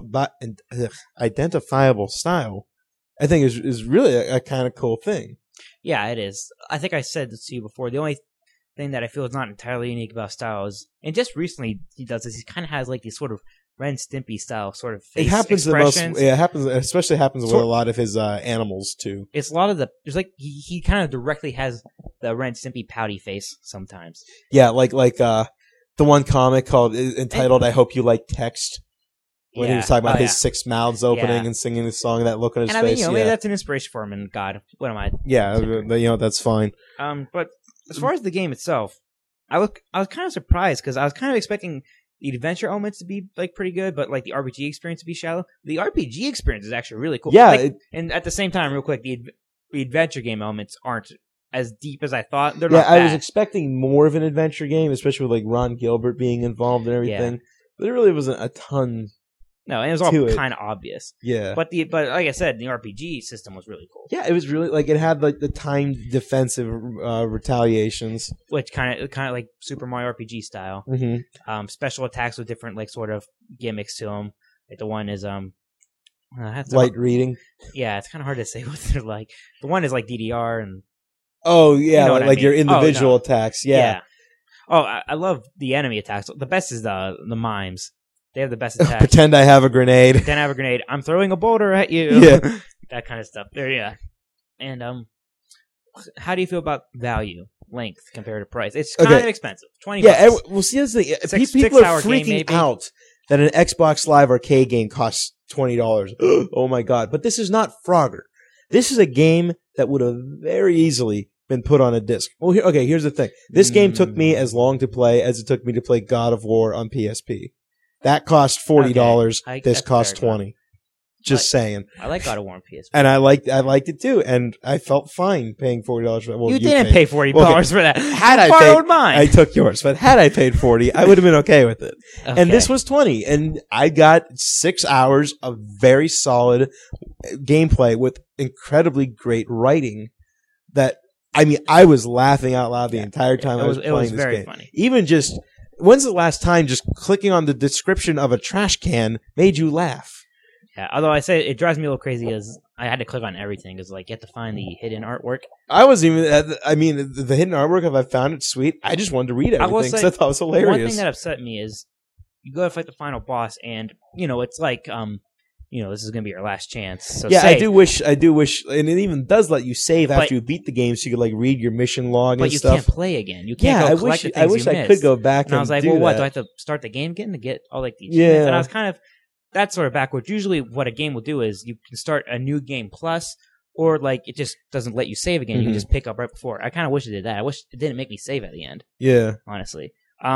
identifiable style, I think is really a kind of cool thing. Yeah, it is. I think I said this to you before. The only thing that I feel is not entirely unique about style is, and just recently he does this. He kind of has like these sort of Ren Stimpy style sort of face expressions. It happens with a lot of his animals too. It's a lot of there's like he kind of directly has the Ren Stimpy pouty face sometimes. Yeah, like the one comic entitled "I Hope You Like Text." When he was talking about his 6 mouths opening and singing the song, that look on his face. And maybe that's an inspiration for him. And God, what am I? Yeah, that's fine. But as far as the game itself, I was kind of surprised because I was kind of expecting the adventure elements to be like pretty good, but like the RPG experience to be shallow. The RPG experience is actually really cool. Yeah, and at the same time, real quick, the adventure game elements aren't as deep as I thought. They're not bad. I was expecting more of an adventure game, especially with like Ron Gilbert being involved and everything. But there really wasn't a ton. No, and it was all kind of obvious. Yeah, but like I said, the RPG system was really cool. Yeah, it was really like it had like the timed defensive retaliations, which kind of like Super Mario RPG style. Mm-hmm. Special attacks with different like sort of gimmicks to them. Like the one is light reading. Yeah, it's kind of hard to say what they're like. The one is like DDR and. Oh yeah, like your individual attacks. Yeah. Oh, I love the enemy attacks. The best is the mimes. They have the best attacks. Pretend I have a grenade. Then I have a grenade. I'm throwing a boulder at you. Yeah. That kind of stuff. There, yeah. And how do you feel about value, length compared to price? It's kind of expensive. $20. Yeah, well, see, that's the thing. People are freaking out that an Xbox Live Arcade game costs $20. Oh my god! But this is not Frogger. This is a game that would have very easily been put on a disc. Well, here's the thing. This game took me as long to play as it took me to play God of War on PSP. That cost $40. Okay. This cost $20. Just saying. I like God of War on PSP. And I liked it too, and I felt fine paying $40 for that. Well, you didn't pay $40 for that. Had I borrowed mine. I took yours, but had I paid $40, I would have been okay with it. Okay. And this was $20, and I got 6 hours of very solid gameplay with incredibly great writing. That I was laughing out loud the entire time I was playing this game. It was very funny. Even just when's the last time just clicking on the description of a trash can made you laugh? Yeah, although I say it drives me a little crazy as I had to click on everything because like you have to find the hidden artwork. I was even. The hidden artwork. If I found it sweet, I just wanted to read everything because I thought it was hilarious. One thing that upset me is you go to fight the final boss, and it's like this is gonna be your last chance. So yeah, save. I do wish, and it even does let you save after you beat the game, so you could like read your mission log and stuff. But you can't play again. You can't go collect the things I wish I could go back. And I was like, well, what do I have to start the game again to get all like the achievements? Yeah. And I was kind of. That's sort of backwards. Usually what a game will do is you can start a new game plus, or like it just doesn't let you save again. You can just pick up right before. I kind of wish it did that. I wish it didn't make me save at the end. Yeah. Honestly.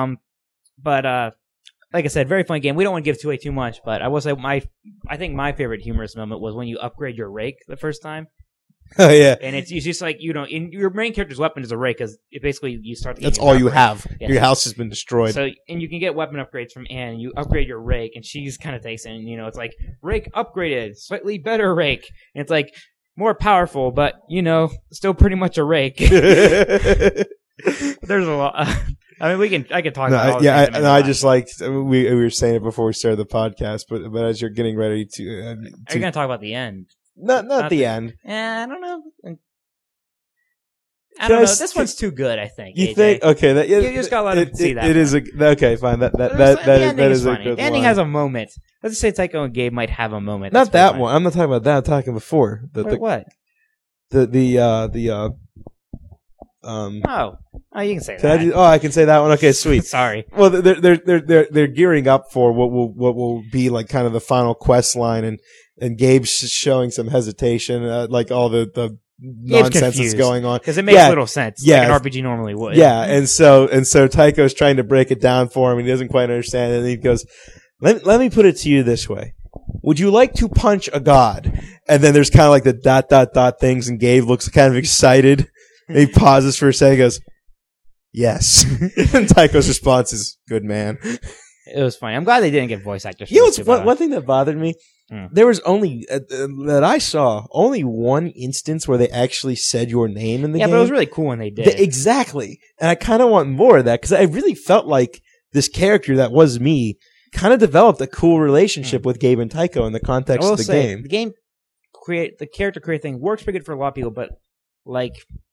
But like I said, very fun game. We don't want to give away too much, but I will say I think my favorite humorous moment was when you upgrade your rake the first time. Oh yeah, and it's just like in your main character's weapon is a rake because it basically you start the game. That's all you have. Yeah. Your house has been destroyed. So and you can get weapon upgrades from Anne. And you upgrade your rake, and she's kind of takes it. And it's like rake upgraded, slightly better rake, and it's like more powerful, but still pretty much a rake. There's a lot. I mean, I can talk about. I just like we were saying it before we started the podcast, but as you're getting ready to, are you going to talk about the end? Not the end. I don't know. I don't know. This one's too good. I think. You AJ. think? Okay, you just got to let him see that. It is okay. Fine. That is a good. The ending has a moment. Let's just say Tycho and Gabe might have a moment. Not that one. I'm not talking about that. I'm talking before. What? Oh, you can say that. I can say that one. Okay, sweet. Sorry. Well, they're gearing up for what will be like kind of the final quest line, and Gabe's showing some hesitation, like all the nonsense that's going on because it makes little sense. Like an RPG normally would. Yeah, and so Tycho's trying to break it down for him, and he doesn't quite understand it. And he goes, "Let me put it to you this way: would you like to punch a god?" And then there's kind of like the ... things, and Gabe looks kind of excited. And he pauses for a second, and goes, "Yes." And Tycho's response is, "Good man." It was funny. I'm glad they didn't get voice actors. One thing that bothered me. There was only that I saw only one instance where they actually said your name in the game. Yeah, but it was really cool when they did. Exactly, and I kind of want more of that because I really felt like this character that was me kind of developed a cool relationship with Gabe and Tycho in the context of the game. The character create thing works pretty good for a lot of people, but like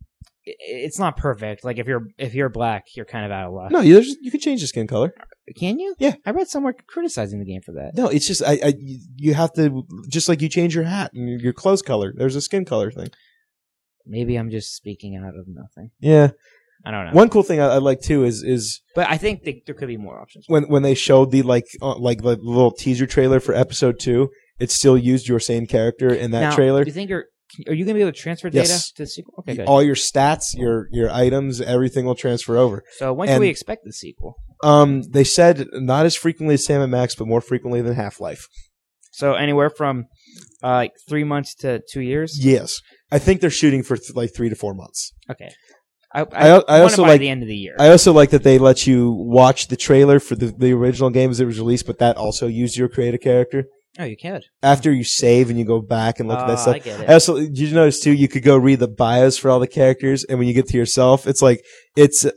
it's not perfect. Like if you're black, you're kind of out of luck. No, you can change the skin color. Can you? Yeah, I read somewhere criticizing the game for that. No, it's just you have to just like you change your hat and your clothes color. There's a skin color thing. Maybe I'm just speaking out of nothing. Yeah, I don't know. One cool thing I like too is but I think there could be more options. When they showed the the little teaser trailer for episode 2, it still used your same character in that trailer. Do you think are you going to be able to transfer data to the sequel? Okay, good. All your stats, your items, everything will transfer over. So when can we expect the sequel? They said not as frequently as Sam & Max, but more frequently than Half-Life. So anywhere from 3 months to 2 years? Yes. I think they're shooting for 3 to 4 months. Okay. I also like the end of the year. I also like that they let you watch the trailer for the original game as it was released, but that also used your create a character. Oh, you could. After you save and you go back and look at that stuff. I get it. Also, did you notice too, you could go read the bios for all the characters, and when you get to yourself, it's like, it's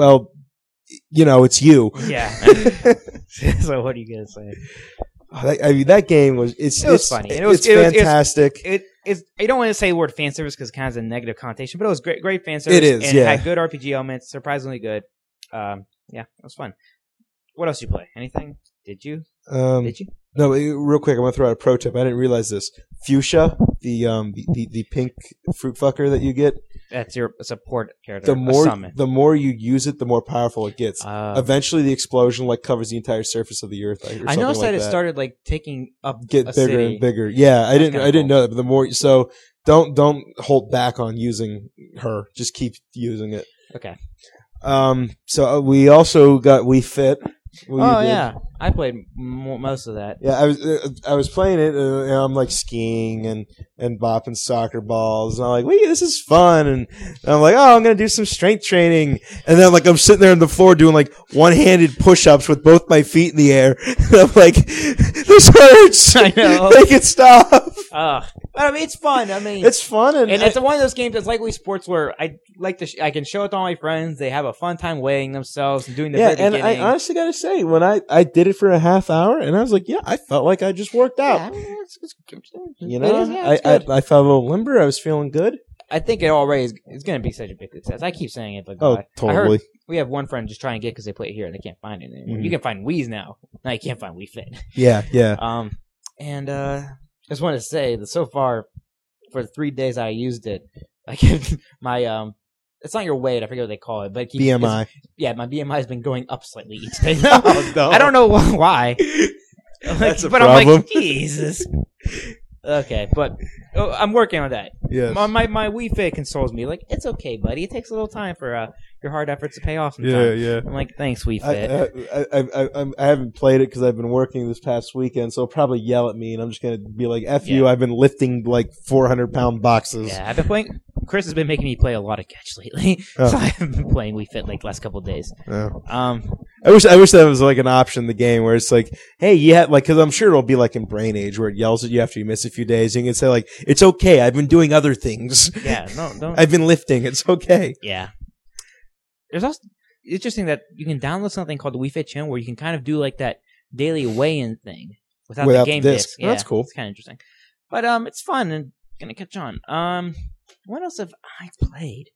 you. Yeah. So what are you going to say? I mean, that game was, it's funny. It's fantastic. I don't want to say the word fan service because it kind of has a negative connotation, but it was great fan service. It is, and it had good RPG elements, surprisingly good. Yeah, it was fun. What else did you play? Anything? Did you? Did you? No, real quick, I want to throw out a pro tip. I didn't realize this. Fuchsia, the pink fruit fucker that you get. It's a support character. The more you use it, the more powerful it gets. Eventually, the explosion covers the entire surface of the earth. I noticed that it started taking up, get bigger city. And bigger. Yeah, I didn't know that. But the more, so don't hold back on using her. Just keep using it. Okay. So we also got Wii Fit. Yeah, I played most of that. Yeah, I was playing it. And I'm skiing and bopping soccer balls, and I'm like, "Wait, this is fun!" And I'm like, "Oh, I'm gonna do some strength training." And then I'm sitting there on the floor doing one-handed push-ups with both my feet in the air. And I'm like, "This hurts." I know. Make it stop. But it's fun. It's fun, and it's one of those games that's like Wii Sports where I like to. I can show it to all my friends. They have a fun time weighing themselves and doing the very beginning. I honestly gotta say, when I did it for a half hour, and I was like, yeah, I felt like I just worked out. I felt a little limber. I was feeling good. I think it already is going to be such a big success. I keep saying it, but totally. I heard we have one friend just try and get because they play it here and they can't find it anymore. Mm-hmm. You can find Wii's now. No, you can't find Wii Fit. Yeah. And I just want to say that so far, for the 3 days I used it, I get my it's not your weight, I forget what they call it, but BMI. My BMI has been going up slightly each day. Oh, no. I don't know why. That's a but problem. I'm like, Jesus. Okay, but I'm working on that. Yes. My Wii Fit consoles me. It's okay, buddy. It takes a little time for your hard efforts to pay off. Yeah. I'm like, thanks, Wii Fit. I haven't played it because I've been working this past weekend, so he'll probably yell at me, and I'm just gonna be like, "F you!" I've been lifting 400-pound boxes. Yeah, I've been playing. Chris has been making me play a lot of catch lately, so I haven't been playing Wii Fit the last couple of days. Oh. I wish that was an option in the game where it's hey, you have because I'm sure it'll be in Brain Age where it yells at you after you miss a few days. You can say it's okay. I've been doing other things. Yeah, no. I've been lifting. It's okay. Yeah. There's also interesting that you can download something called the Wii Fit channel where you can kind of do that daily weigh-in thing without the game disc. Yeah, that's cool. It's kind of interesting, but it's fun and gonna catch on. What else have I played?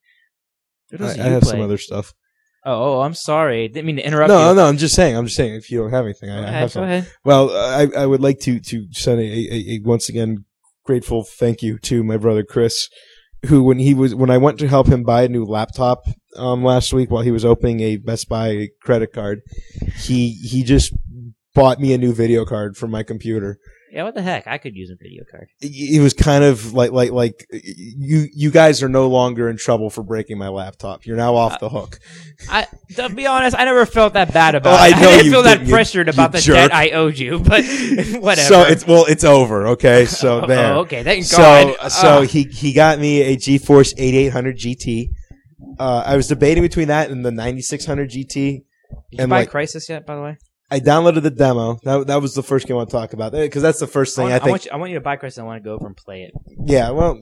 I have some other stuff. Oh, I'm sorry. Didn't mean to interrupt you. No, I'm just saying if you don't have anything, I have some. Go ahead. Well, I would like to send a once again grateful thank you to my brother Chris, who when I went to help him buy a new laptop last week while he was opening a Best Buy credit card, he just bought me a new video card for my computer. Yeah, what the heck? I could use a video card. It was kind of like you guys are no longer in trouble for breaking my laptop. You're now off the hook. To be honest, I never felt that bad about it. I didn't feel that pressured about the debt I owed you, but whatever. So it's over. Okay, so there. Okay, thank God. So he got me a GeForce 8800 GT. I was debating between that and the 9600 GT. Did you buy Crysis yet, by the way? I downloaded the demo. That was the first game I want to talk about because that's the first thing I think. I want you to buy Crysis. I want to go over and play it. Yeah, well,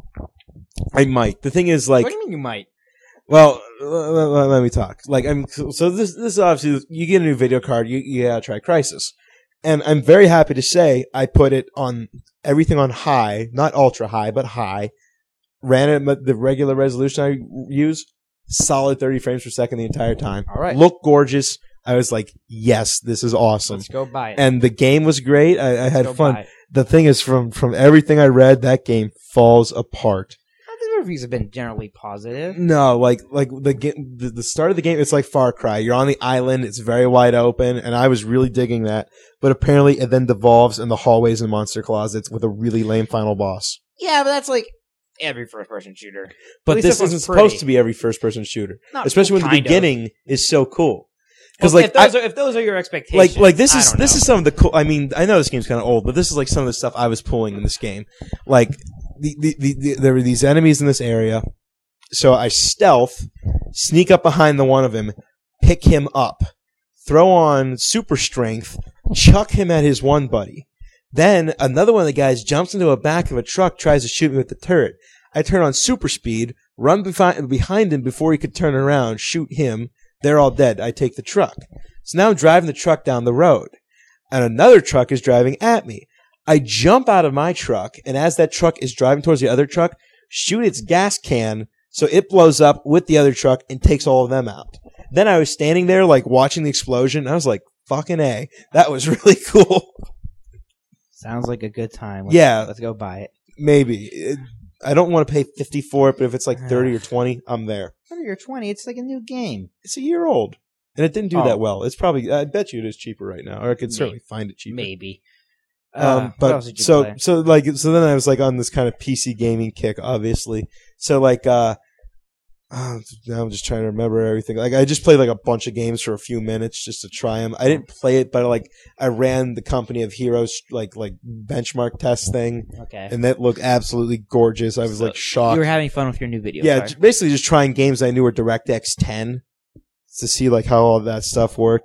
I might. The thing is, what do you mean you might? Well, let me talk. So this obviously you get a new video card. You gotta try Crysis, and I'm very happy to say I put it on everything on high, not ultra high, but high. Ran it at the regular resolution I use, solid 30 frames per second the entire time. All right, looked gorgeous. I was like, yes, this is awesome. Let's go buy it. And the game was great. I had fun. The thing is, from everything I read, that game falls apart. The reviews have been generally positive. No, the start of the game, it's like Far Cry. You're on the island. It's very wide open, and I was really digging that. But apparently, it then devolves in the hallways and monster closets with a really lame final boss. Yeah, but that's every first-person shooter. But this isn't supposed to be every first-person shooter, especially when the beginning is so cool. Because if those are your expectations, this is some of the cool. I mean, I know this game's kind of old, but this is some of the stuff I was pulling in this game. There were these enemies in this area, so I stealth, sneak up behind the one of him, pick him up, throw on super strength, chuck him at his one buddy. Then another one of the guys jumps into the back of a truck, tries to shoot me with the turret. I turn on super speed, run behind him before he could turn around, shoot him. They're all dead. I take the truck. So now I'm driving the truck down the road, and another truck is driving at me. I jump out of my truck, and as that truck is driving towards the other truck, shoot its gas can so it blows up with the other truck and takes all of them out. Then I was standing there watching the explosion, and I was like, fucking A. That was really cool. Sounds like a good time. Let's go buy it. Maybe. I don't want to pay $50 for it, but if it's like 30 or 20, I'm there. 30 or 20, it's like a new game. It's a year old. And it didn't do that well. It's probably, I bet you it is cheaper right now. Or I could certainly find it cheaper. Maybe. But what else did you play? so then I was like on this kind of PC gaming kick, obviously. So like, now I'm just trying to remember everything. Like I just played like a bunch of games for a few minutes just to try them. I didn't play it, but like I ran the Company of Heroes like benchmark test thing. Okay. And that looked absolutely gorgeous. I was like shocked. You were having fun with your new video. Yeah, basically just trying games I knew were DirectX 10 to see like how all that stuff worked.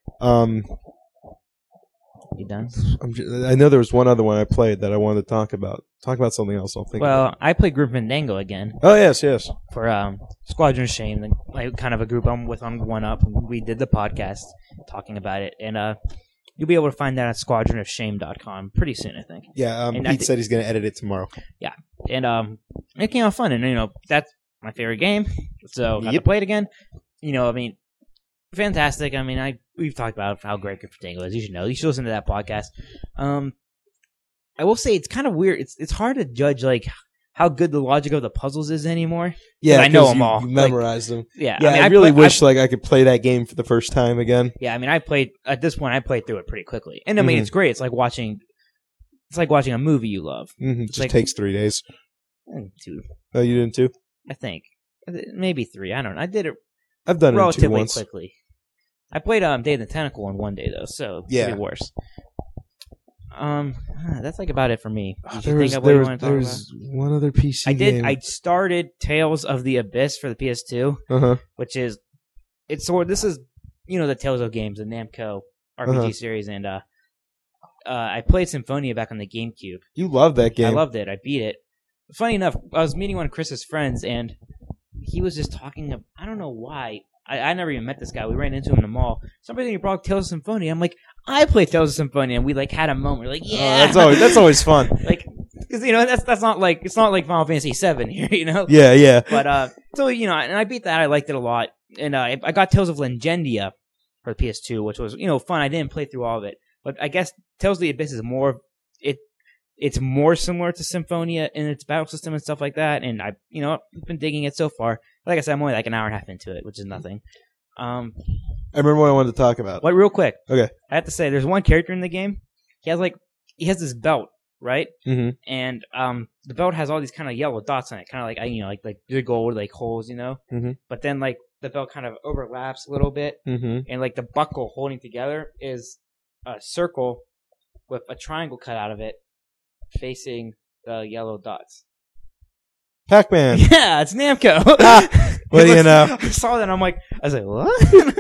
You done? I know there was one other one I played that I wanted to talk about. Talk about something else. I'll think. Well, I played Group Fandango again. Oh yes. For Squadron of Shame, like kind of a group I'm with on One Up. We did the podcast talking about it, and you'll be able to find that at squadronofshame.com pretty soon, I think. Yeah. Pete said he's going to edit it tomorrow. Yeah, and it came out fun, and that's my favorite game, so got to play it again. I mean, fantastic. I mean, we've talked about how great Group Fandango is. You should know. You should listen to that podcast. I will say it's kind of weird. It's hard to judge like how good the logic of the puzzles is anymore. Yeah, I know them all. You memorized them. Yeah, yeah. I really wish I could play that game for the first time again. Yeah, I mean, I played through it pretty quickly, and I mean, it's great. It's like watching a movie you love. It just takes 3 days. 2. Oh, you didn't too? I think maybe 3. I don't know. I did it. I've done it relatively once. quickly. I played Day of the Tentacle in one day though, so it's pretty worse. That's like about it for me. There was one other PC game. I started Tales of the Abyss for the PS2, which is this is the Tales of games, the Namco RPG series, and I played Symphonia back on the GameCube. You love that game. I loved it. I beat it. Funny enough, I was meeting one of Chris's friends, and he was just talking. I don't know why. I never even met this guy. We ran into him in the mall. Somebody brought Tales of Symphonia. I'm like, I played Tales of Symphonia, and we like had a moment. We're like, yeah, that's always fun. Like, because that's not like it's not like Final Fantasy VII here, Yeah. But so and I beat that. I liked it a lot, and I got Tales of Legendia for the PS2, which was fun. I didn't play through all of it, but I guess Tales of the Abyss is more it's more similar to Symphonia in its battle system and stuff like that. And I've been digging it so far. Like I said, I'm only like an hour and a half into it, which is nothing. I remember what I wanted to talk about. Wait, real quick. Okay. I have to say, there's one character in the game. He has this belt, right? Mm-hmm. And the belt has all these kind of yellow dots on it, kind of like like the gold like holes, Mm-hmm. But then like the belt kind of overlaps a little bit, and like the buckle holding together is a circle with a triangle cut out of it, facing the yellow dots. Pac-Man. Yeah, it's Namco. What do you know? I saw that and I was like, what?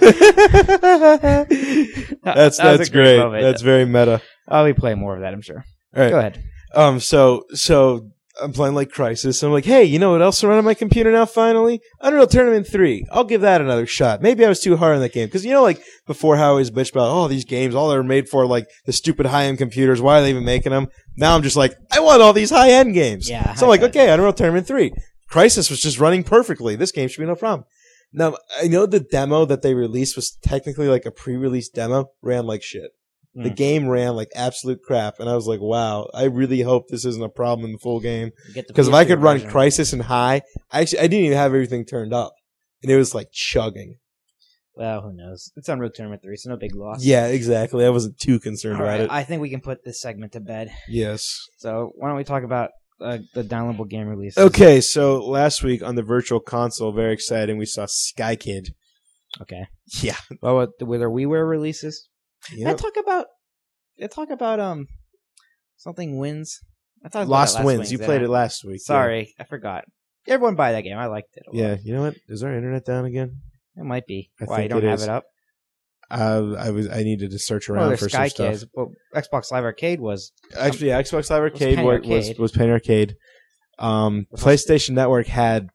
That's great. Moment. That's very meta. I'll be playing more of that, I'm sure. All right. Go ahead. So I'm playing like Crysis. I'm like, hey, you know what else is running my computer now finally? Unreal Tournament 3. I'll give that another shot. Maybe I was too hard on that game. Because like before how I always bitch about, these games, all they're made for like the stupid high-end computers. Why are they even making them? Now I'm just like, I want all these high-end games. Yeah. So I'm like, okay, Unreal Tournament 3. Crysis was just running perfectly. This game should be no problem. Now, I know the demo that they released was technically like a pre-release demo. Ran like shit. The game ran like absolute crap, and I was like, wow, I really hope this isn't a problem in the full game. Because if I could run Crysis in high, I didn't even have everything turned up, and it was like chugging. Well, who knows? It's Unreal Tournament 3, so no big loss. Yeah, exactly. I wasn't too concerned about it. I think we can put this segment to bed. Yes. So why don't we talk about the downloadable game releases? Okay, so last week on the Virtual Console, very exciting, we saw Sky Kid. Okay. Yeah. Well, were there WiiWare releases? Yep. Did I talk about something wins? I thought Lost Wins. You played it last week. Sorry, I forgot. Everyone buy that game. I liked it. Yeah, you know what? Is our internet down again? It might be. Why you don't have it up? I needed to search around for some stuff. Well, Xbox Live Arcade was actually Xbox Live Arcade was Penny Arcade. PlayStation Network had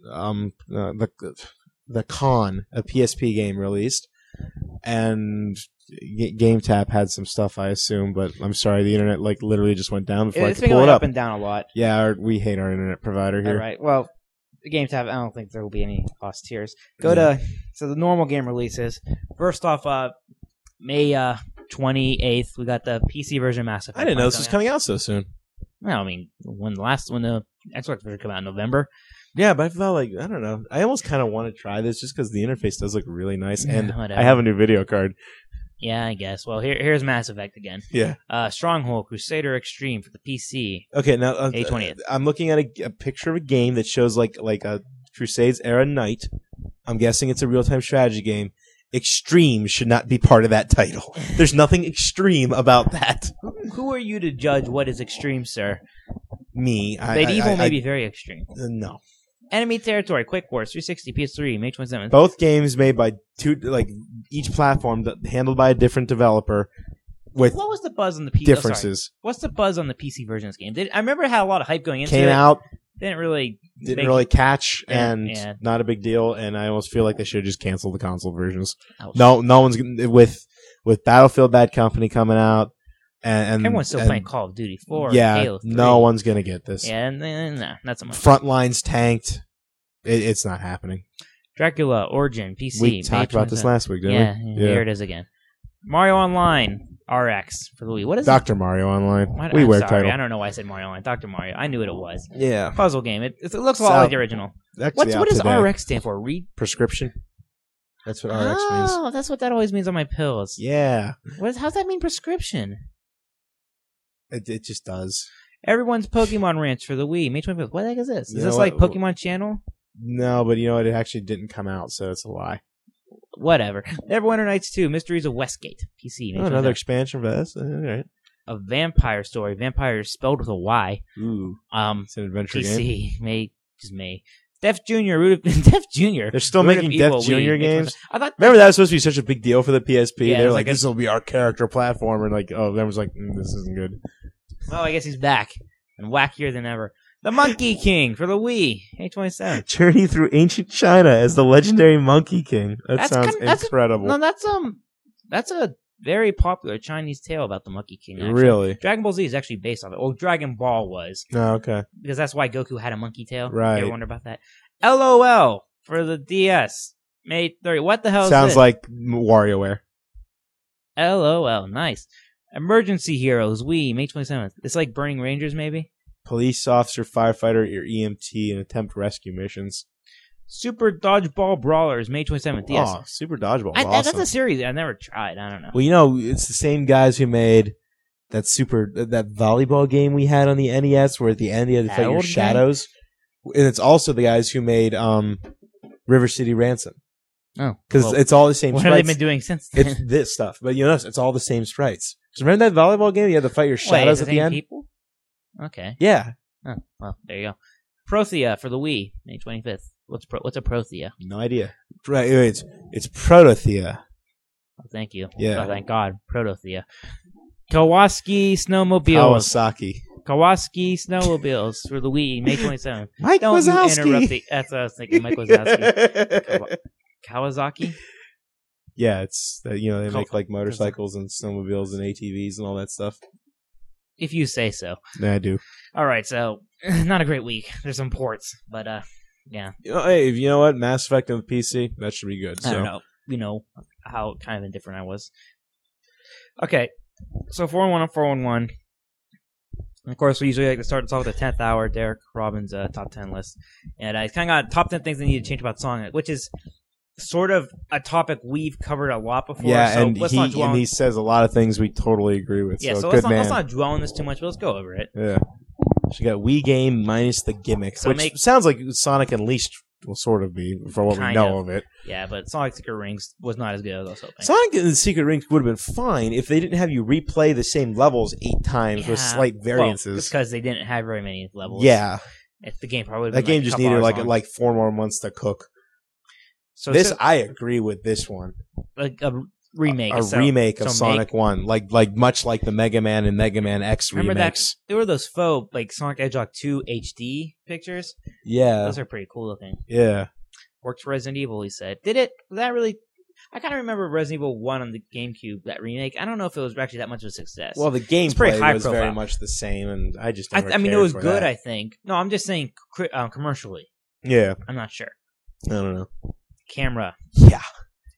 the Con, a PSP game released, and GameTap had some stuff, I assume, but I'm sorry, the internet like literally just went down before I could pull it up and down a lot. Yeah, we hate our internet provider here. All right. Well, GameTap, I don't think there will be any cost tiers. So the normal game releases. First off, May 28th, we got the PC version of Mass Effect. I didn't know this was coming out so soon. Well, I mean, when the Xbox version came out in November. Yeah, but I felt like, I don't know. I almost kind of want to try this just because the interface does look really nice, and Whatever. I have a new video card. Yeah, I guess. Well, here's Mass Effect again. Yeah. Stronghold Crusader Extreme for the PC. Okay, now May 20th. I'm looking at a picture of a game that shows like a Crusades era knight. I'm guessing it's a real-time strategy game. Extreme should not be part of that title. There's nothing extreme about that. Who are you to judge what is extreme, sir? Me. Medieval may be very extreme. No. Enemy Territory, Quick Wars, 360, PS3, May 27th. Both games made by each platform handled by a different developer with What was the buzz on the PC? differences. What's the buzz on the PC version of this game? I remember it had a lot of hype going into it. Came out, Didn't really catch, Yeah, and yeah. not a big deal. And I almost feel like they should have just canceled the console versions. Ouch. No one's with Battlefield Bad Company coming out, and Everyone's still playing Call of Duty 4 Yeah, and Halo 3. no one's gonna get this. Yeah, nah, not so much. Frontlines tanked. It's not happening. Dracula Origin, PC. We talked about this last week, didn't we? Here it is again. Mario Online RX for the Wii. What is Dr. Mario Online. I'm WiiWare sorry, title. I don't know why I said Mario Online. Dr. Mario. I knew what it was. Yeah. Puzzle game. It looks a lot So- like the original. What does today. RX stand for? Prescription. That's what RX means. Oh, that's what that always means on my pills. Yeah. How's that mean prescription? It just does. Everyone's Pokemon Ranch for the Wii. May 25th. What the heck is this? Is You this know like what? Pokemon Channel? No, but you know what? It actually didn't come out, so it's a lie. Whatever. Neverwinter Nights 2, Mysteries of Westgate. PC. May Oh, another 25th. expansion for this. All right. A vampire story. Vampire is spelled with a Y. Ooh. Um, It's an adventure game. PC. May. Def Jr. Def Jr. They're still Root of making Evil Def Jr. Wii. games. I thought Remember that was supposed to be such a big deal for the PSP? Yeah, it They were was like, like this will be our character platformer. And like, oh, everyone's like, this isn't good. Oh, I guess he's back and wackier than ever. The Monkey King for the Wii. May 27th. Journey through ancient China as the legendary Monkey King. That That's sounds that's incredible. No, that's a very popular Chinese tale about the Monkey King. Actually. Really? Dragon Ball Z is actually based off it. Well, Dragon Ball was. Oh, okay. Because that's why Goku had a monkey tail. Right. You ever wonder about that? LOL for the DS. May 30. What the hell Sounds is like WarioWare. LOL. Nice. Emergency Heroes. Wii. May 27th. It's like Burning Rangers, maybe? Police officer, firefighter, or EMT and attempt rescue missions. Super Dodgeball Brawlers. May 27th. DS. Oh, Super Dodgeball. That's Awesome. a series I never tried. I don't know. Well, you know, it's the same guys who made that volleyball game we had on the NES, where at the end you had to That fight your old game? shadows. And it's also the guys who made River City Ransom, Oh. because well, it's all the same what have sprites. they been doing since then? It's this stuff, but you notice it's all the same sprites. So remember that volleyball game? You had to fight your Wait, shadows is at it the end. people? Okay. Yeah, Oh, well, there you go. Prothea for the Wii. May 25th. What's a Prothea? no idea. Right, it's Protothea. Oh, thank you. Yeah. Oh, thank God. Protothea. Kawasaki Snowmobiles. Kawasaki Snowmobiles for the Wii. May 27th. Mike Don't Wazowski. you interrupt the... That's what I was thinking. Mike Wazowski. Kawasaki? Yeah, it's they Kaw- make like motorcycles and snowmobiles and ATVs and all that stuff. If you say so. Yeah, I do. All right, so not a great week. There's some ports, but yeah. Hey, you know what? Mass Effect on the PC, that should be good. So. I don't know. You know how kind of indifferent I was. Okay, so 4-1 on 4-1-1. And of course, we usually like to start the talk with the 10th hour, Derek Robbins' top 10 list. And I kind of got top 10 things I need to change about Song, which is sort of a topic we've covered a lot before. Yeah, so and let's not dwell on- he says a lot of things we totally agree with. Yeah, so so good let's man. not dwell on this too much, but let's go over it. Yeah. She got Wii game minus the gimmicks, So which sounds like Sonic Unleashed will sort of be, for what we Kind know of. of it. Yeah, but Sonic Secret Rings was not as good as I was hoping. Sonic and the Secret Rings would have been fine if they didn't have you replay the same levels 8 times with slight variances. because they didn't have very many levels. Yeah. If the game probably would That have been game a just couple needed hours long. like 4 more months to cook. So I agree with this one. like a remake. A so- remake of so Sonic 1. Like much like the Mega Man and Mega Man X Remember remakes. there were those faux like Sonic Hedgehog 2 HD pictures. Yeah. Those are pretty cool looking. Yeah. Worked for Resident Evil, he said. Did it? Was that really? I kind of remember Resident Evil 1 on the GameCube, that remake. I don't know if it was actually that much of a success. Well, the pretty gameplay high was profile. very much the same, and I just never I mean, it cared was for good, that. I think. No, I'm just saying commercially. Yeah. I'm not sure. I don't know. Camera. Yeah.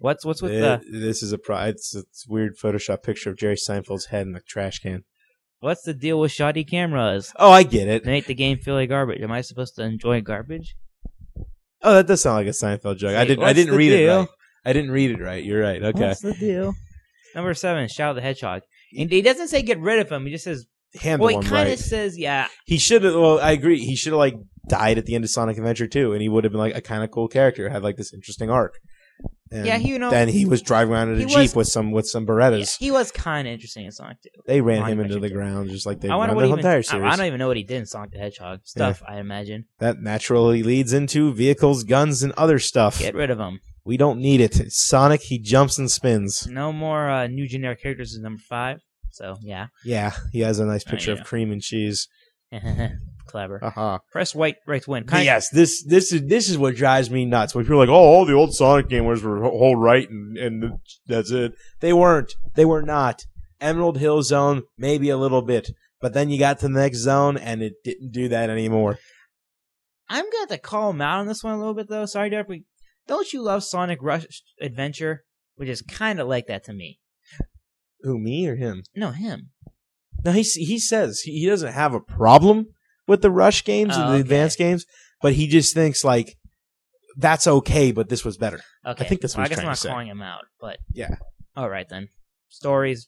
What's with This is it's a weird Photoshop picture of Jerry Seinfeld's head in the trash can. what's the deal with shoddy cameras? Oh, I get it. They make the game feel like garbage. Am I supposed to enjoy garbage? Oh, that does sound like a Seinfeld joke. I didn't read it right. I didn't read it right. You're right. Okay. What's the deal? Number 7, Shadow the Hedgehog. And he doesn't say get rid of him. He just says, Handle he him kind of right. says, yeah. He should have. Well, I agree. He should have like died at the end of Sonic Adventure 2, and he would have been like a kind of cool character. Had like this interesting arc. And Yeah, then he was driving around in a Jeep with some Berettas. He was kind of interesting in Sonic 2. They ran Sonic him into the Adventure 2. ground just like they I ran wonder the what whole entire series. I don't even know what he did in Sonic the Hedgehog stuff. I imagine That naturally leads into vehicles, guns, and other stuff. get rid of him. We don't need it. Sonic, he jumps and spins. No more new generic characters is number 5. So yeah, Yeah, he has a nice picture yeah. of cream and cheese. clever. Haha. Press right to win. Yes, this is what drives me nuts. When people are like, "Oh, all the old Sonic gamers were whole right, and that's it." They weren't. They were not. Emerald Hill Zone, maybe a little bit, but then you got to the next zone, and it didn't do that anymore. I'm gonna have to call him out on this one a little bit though. Sorry, Derek. Don't you love Sonic Rush Adventure, which is kind of like that to me? Who, me or him? No, him. No, he says he doesn't have a problem with the Rush games and the advanced games, but he just thinks like that's okay, but this was better. Okay, I think that's what I he's guess trying I'm to say. not calling him out, but Yeah. All right then. Stories,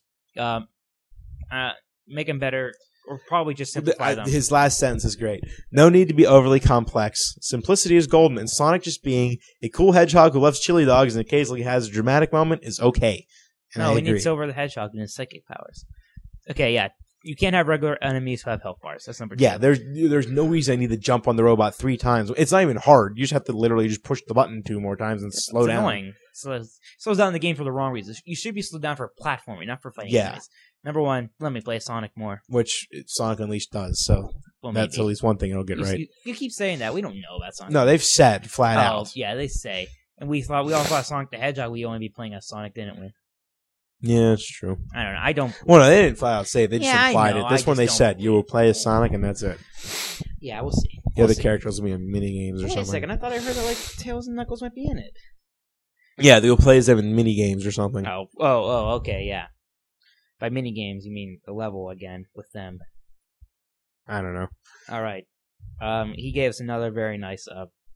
make them better, or probably just simplify them. His last sentence is great. No need to be overly complex. Simplicity is golden, and Sonic just being a cool hedgehog who loves chili dogs and occasionally has a dramatic moment is okay. And No, I we agree. need Silver the Hedgehog and his psychic powers. Okay, yeah. You can't have regular enemies who have health bars. That's number 2. Yeah, there's no reason I need to jump on the robot 3 times. It's not even hard. You just have to literally just push the button 2 more times and slow it's down. annoying. Slows down the game for the wrong reasons. You should be slowed down for platforming, not for fighting Yeah. enemies. Number 1, let me play Sonic more. Which Sonic Unleashed does, so Well, that's maybe. at least one thing it'll get right. You keep saying that. We don't know about Sonic. No, they've said flat Oh, out. yeah, they say. And we all thought Sonic the Hedgehog we'd only be playing as Sonic, didn't we? Yeah, it's true. I don't know. I don't. Well, no, they didn't flat out say it. They just Yeah, I implied know. it. This I one they just said don't you will play as Sonic, and that's it. Yeah, we'll see. The other characters will be in mini games or Wait a something. second. I thought I heard that like Tails and Knuckles might be in it. Yeah, they'll play as them in mini games or something. Oh, okay, yeah. By mini games, you mean the level again with them. I don't know. All right. He gave us another very nice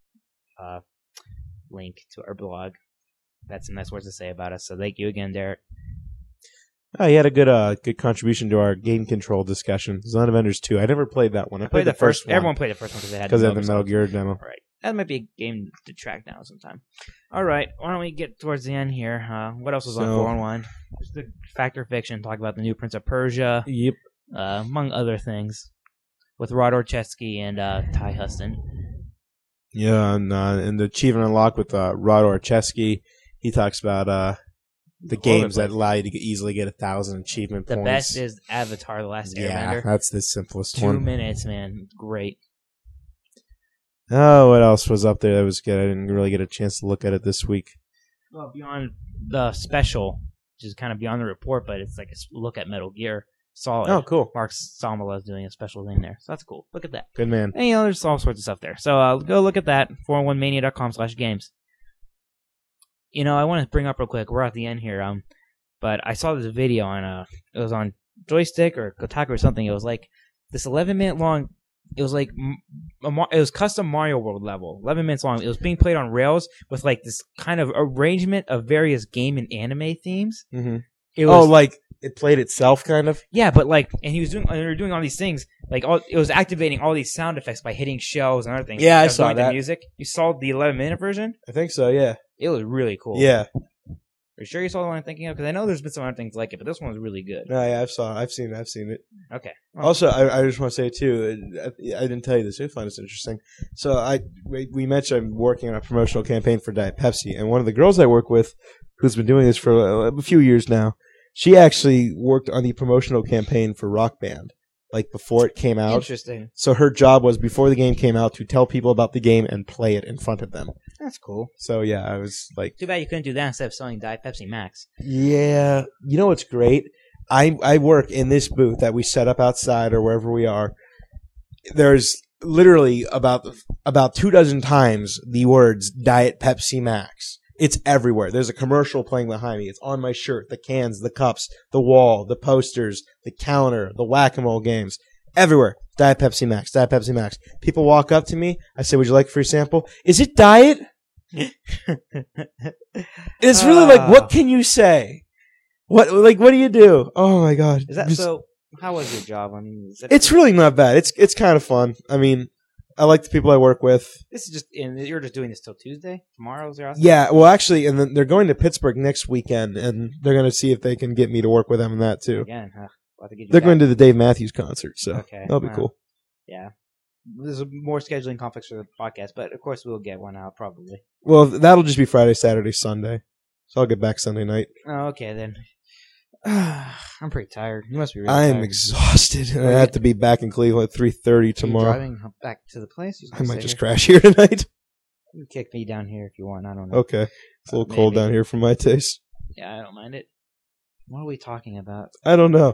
link to our blog. That's some nice words to say about us. So thank you again, Derek. Oh, he had a good contribution to our game control discussion. Zone of Enders 2. I never played that one. I played the first one. Everyone played the first one because they had because they had the Metal Metal Gear demo. All right. That might be a game to track down sometime. All right. Why don't we get towards the end here? What else was on 4-1? Just the Factor Fiction. Talk about the new Prince of Persia. Yep. Among other things. With Rod Orchesky and Ty Huston. Yeah, and the Achievement Unlock with Rod Orchesky. He talks about the games that allow you to easily get 1,000 achievement points. The best is Avatar: The Last Airbender. Yeah, that's the simplest 2 one. minutes, man. Great. Oh, what else was up there that was good? I didn't really get a chance to look at it this week. Well, beyond the special, which is kind of beyond the report, but it's like a look at Metal Gear Solid. Oh, cool. Mark Samala is doing a special thing there. So that's cool. Look at that. Good man. And, there's all sorts of stuff there. So go look at that. 401mania.com/games. I want to bring up real quick. We're at the end here. But I saw this video on it was on Joystick or Kotaku or something. It was like this 11-minute long. It was like it was custom Mario World level, 11 minutes long. It was being played on rails with like this kind of arrangement of various game and anime themes. Mm-hmm. It was, like it played itself, kind of. Yeah, but like, and they were doing all these things. Like, it was activating all these sound effects by hitting shells and other things. Yeah, I saw that. The music. You saw the 11-minute version? I think so. Yeah. It was really cool. Yeah. Are you sure you saw the one I'm thinking of? Because I know there's been some other things like it, but this one was really good. No, yeah, I've seen it. Okay. Well, also, I just want to say too, I didn't tell you this. I find this interesting. So we mentioned I'm working on a promotional campaign for Diet Pepsi, and one of the girls I work with, who's been doing this for a few years now, she actually worked on the promotional campaign for Rock Band, like before it came out. Interesting. So her job was before the game came out to tell people about the game and play it in front of them. That's cool. So yeah, I was like, too bad you couldn't do that instead of selling Diet Pepsi Max. Yeah, you know what's great? I work in this booth that we set up outside or wherever we are. There's literally about 24 times the words Diet Pepsi Max. It's everywhere. There's a commercial playing behind me. It's on my shirt, the cans, the cups, the wall, the posters, the counter, the whack-a-mole games. Everywhere. Diet Pepsi Max, Diet Pepsi Max. People walk up to me. I say, would you like a free sample? Is it diet? It's really like, what can you say? What do you do? Oh my God. Is that so? How was your job? I mean, it's really not bad. It's kind of fun. I mean, I like the people I work with. This is just, and you're just doing this till Tuesday? Tomorrow's your house? Yeah, well, actually, and then they're going to Pittsburgh next weekend, and they're going to see if they can get me to work with them in that too. Again, huh? We'll have to get you They're back. going to the Dave Matthews concert, so Okay, that'll be cool. Yeah. There's more scheduling conflicts for the podcast, but of course we'll get one out probably. Well, that'll just be Friday, Saturday, Sunday. So I'll get back Sunday night. Oh, okay, then. I'm pretty tired. You must be really I am tired. exhausted, and I have to be back in Cleveland at 3:30 tomorrow. Are you driving back to the place? I might just crash here tonight. You can kick me down here if you want. I don't know. Okay. It's a little cold down here for my taste. Yeah, I don't mind it. What are we talking about? I don't know.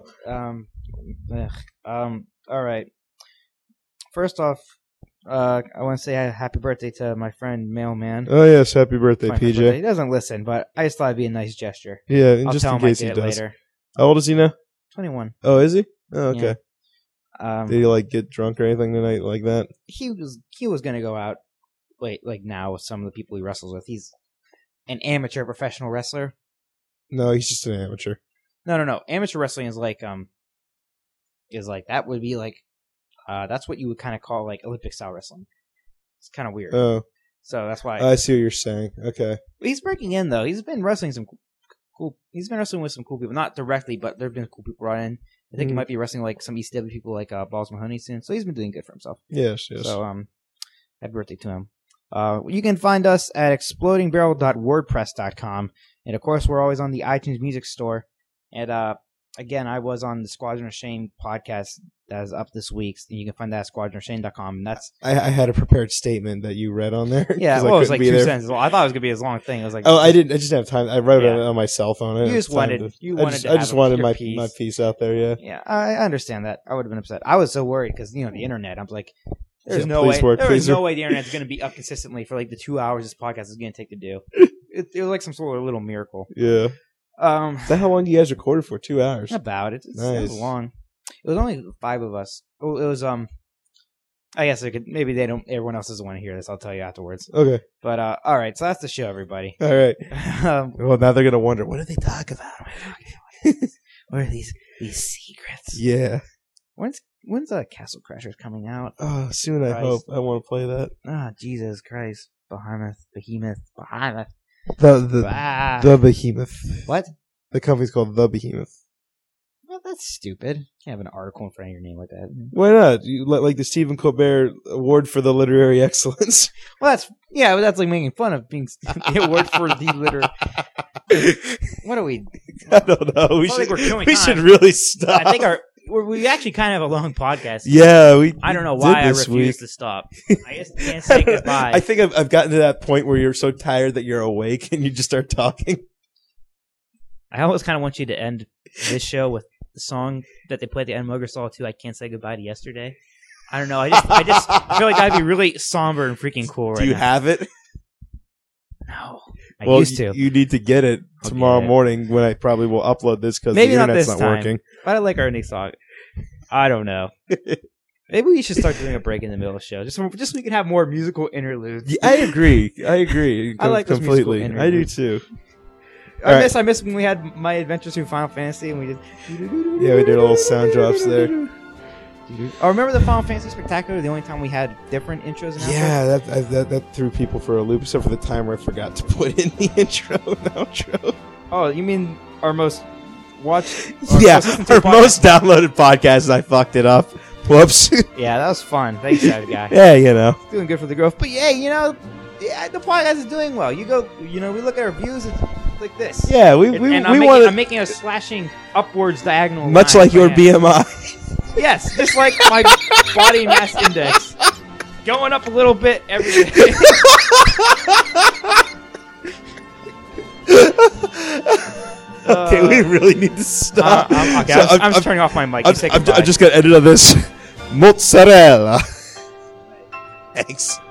All right. First off, I want to say happy birthday to my friend Mailman. Oh, yes. Happy birthday, My PJ. birthday. He doesn't listen, but I just thought it'd be a nice gesture. Yeah, and I'll just tell in him case I he did it does. later. How old is he now? 21. Oh, is he? Oh, okay. Yeah. Did he, get drunk or anything tonight like that? He was going to go out now with some of the people he wrestles with. He's an amateur professional wrestler. No, he's just an amateur. No. Amateur wrestling is that would be that's what you would kind of call Olympic style wrestling. It's kind of weird. Oh. So that's why I see what you're saying. Okay. he's breaking in though. He's been wrestling He's been wrestling with some cool people, not directly, but there've been cool people brought in. I think he might be wrestling some ECW people like Balls Mahoney soon. So he's been doing good for himself. Yes. So happy birthday to him. You can find us at explodingbarrel.wordpress.com, and of course we're always on the iTunes Music Store. And again, I was on the Squadron of Shame podcast that is up this week. And you can find that at squadronofshame.com. And that's I had a prepared statement that you read on there. yeah. 'cause Well, it was couldn't like be 2 there. sentences. Well, I thought it was gonna be a long thing. It was like Oh, I didn't. I just didn't have time. I wrote it Yeah. on my cell phone. You just wanted. I to just have wanted your my piece. piece out there. Yeah. Yeah, I understand that. I would have been upset. I was so worried because the internet. I was like, "There's Yeah, no please way. work, There please is no work. way the internet's going to be up consistently for the 2 hours this podcast is going to take to do." It was like some sort of little miracle. Yeah. Is that how long you guys recorded for? 2 hours. About it. It Nice. was long. It was only 5 of us. Oh, it was I guess maybe they don't. Everyone else doesn't want to hear this. I'll tell you afterwards. Okay. But all right. So that's the show, everybody. All right. um, Well, now they're gonna wonder, what did they talk about? what are these secrets? Yeah. When's Castle Crashers coming out? Oh, soon. I Christ. hope. I want to play that. Ah, Jesus Christ. Behemoth. The Ah. the Behemoth. What? The company's called The Behemoth. Well, that's stupid. You can't have an article in front of your name like that. Why not? You like the Stephen Colbert Award for the Literary Excellence. Well, that's like making fun of being the award for the literary. What are we? I don't know. We I think we're killing we time. should really stop. I think we actually kind of have a long podcast. Yeah, I don't know did why I this refuse week. to stop. I just can't say goodbye. I think I've gotten to that point where you're so tired that you're awake and you just start talking. I always kind of want you to end this show with the song that they play at the end of Motor Saw 2, I Can't Say Goodbye to Yesterday. I don't know. I just feel like that'd be really somber and freaking cool right now. Do you have it? No. I Well, used to. you need to get it I'll tomorrow get it. morning when I probably will upload this because the Maybe not internet's this not time. working. But I like our next song. I don't know. Maybe we should start doing a break in the middle of the show, just so we can have more musical interludes. Yeah, I agree. I like those musical completely. I do interludes. too. I miss when we had My Adventures Through Final Fantasy and we did. Yeah, we did a little sound drops there. Oh, remember the Final Fantasy Spectacular? The only time we had different intros and outros? Yeah, that threw people for a loop, except for the time where I forgot to put in the intro and outro. Oh, you mean our most watched? Yeah, listened to our podcast? most downloaded podcast, and I fucked it up. Whoops. Yeah, that was fun. Thanks, that guy. Yeah, you know. Doing good for the growth. But yeah, the podcast is doing well. We look at our views, it's like this. Yeah, we I'm want making a slashing upwards diagonal much line like your right now. BMI. Yes, just like my body mass index. Going up a little bit every day. Okay, we really need to stop. I'm just turning off my mic. I'm just gonna edit on this. Mozzarella. Thanks.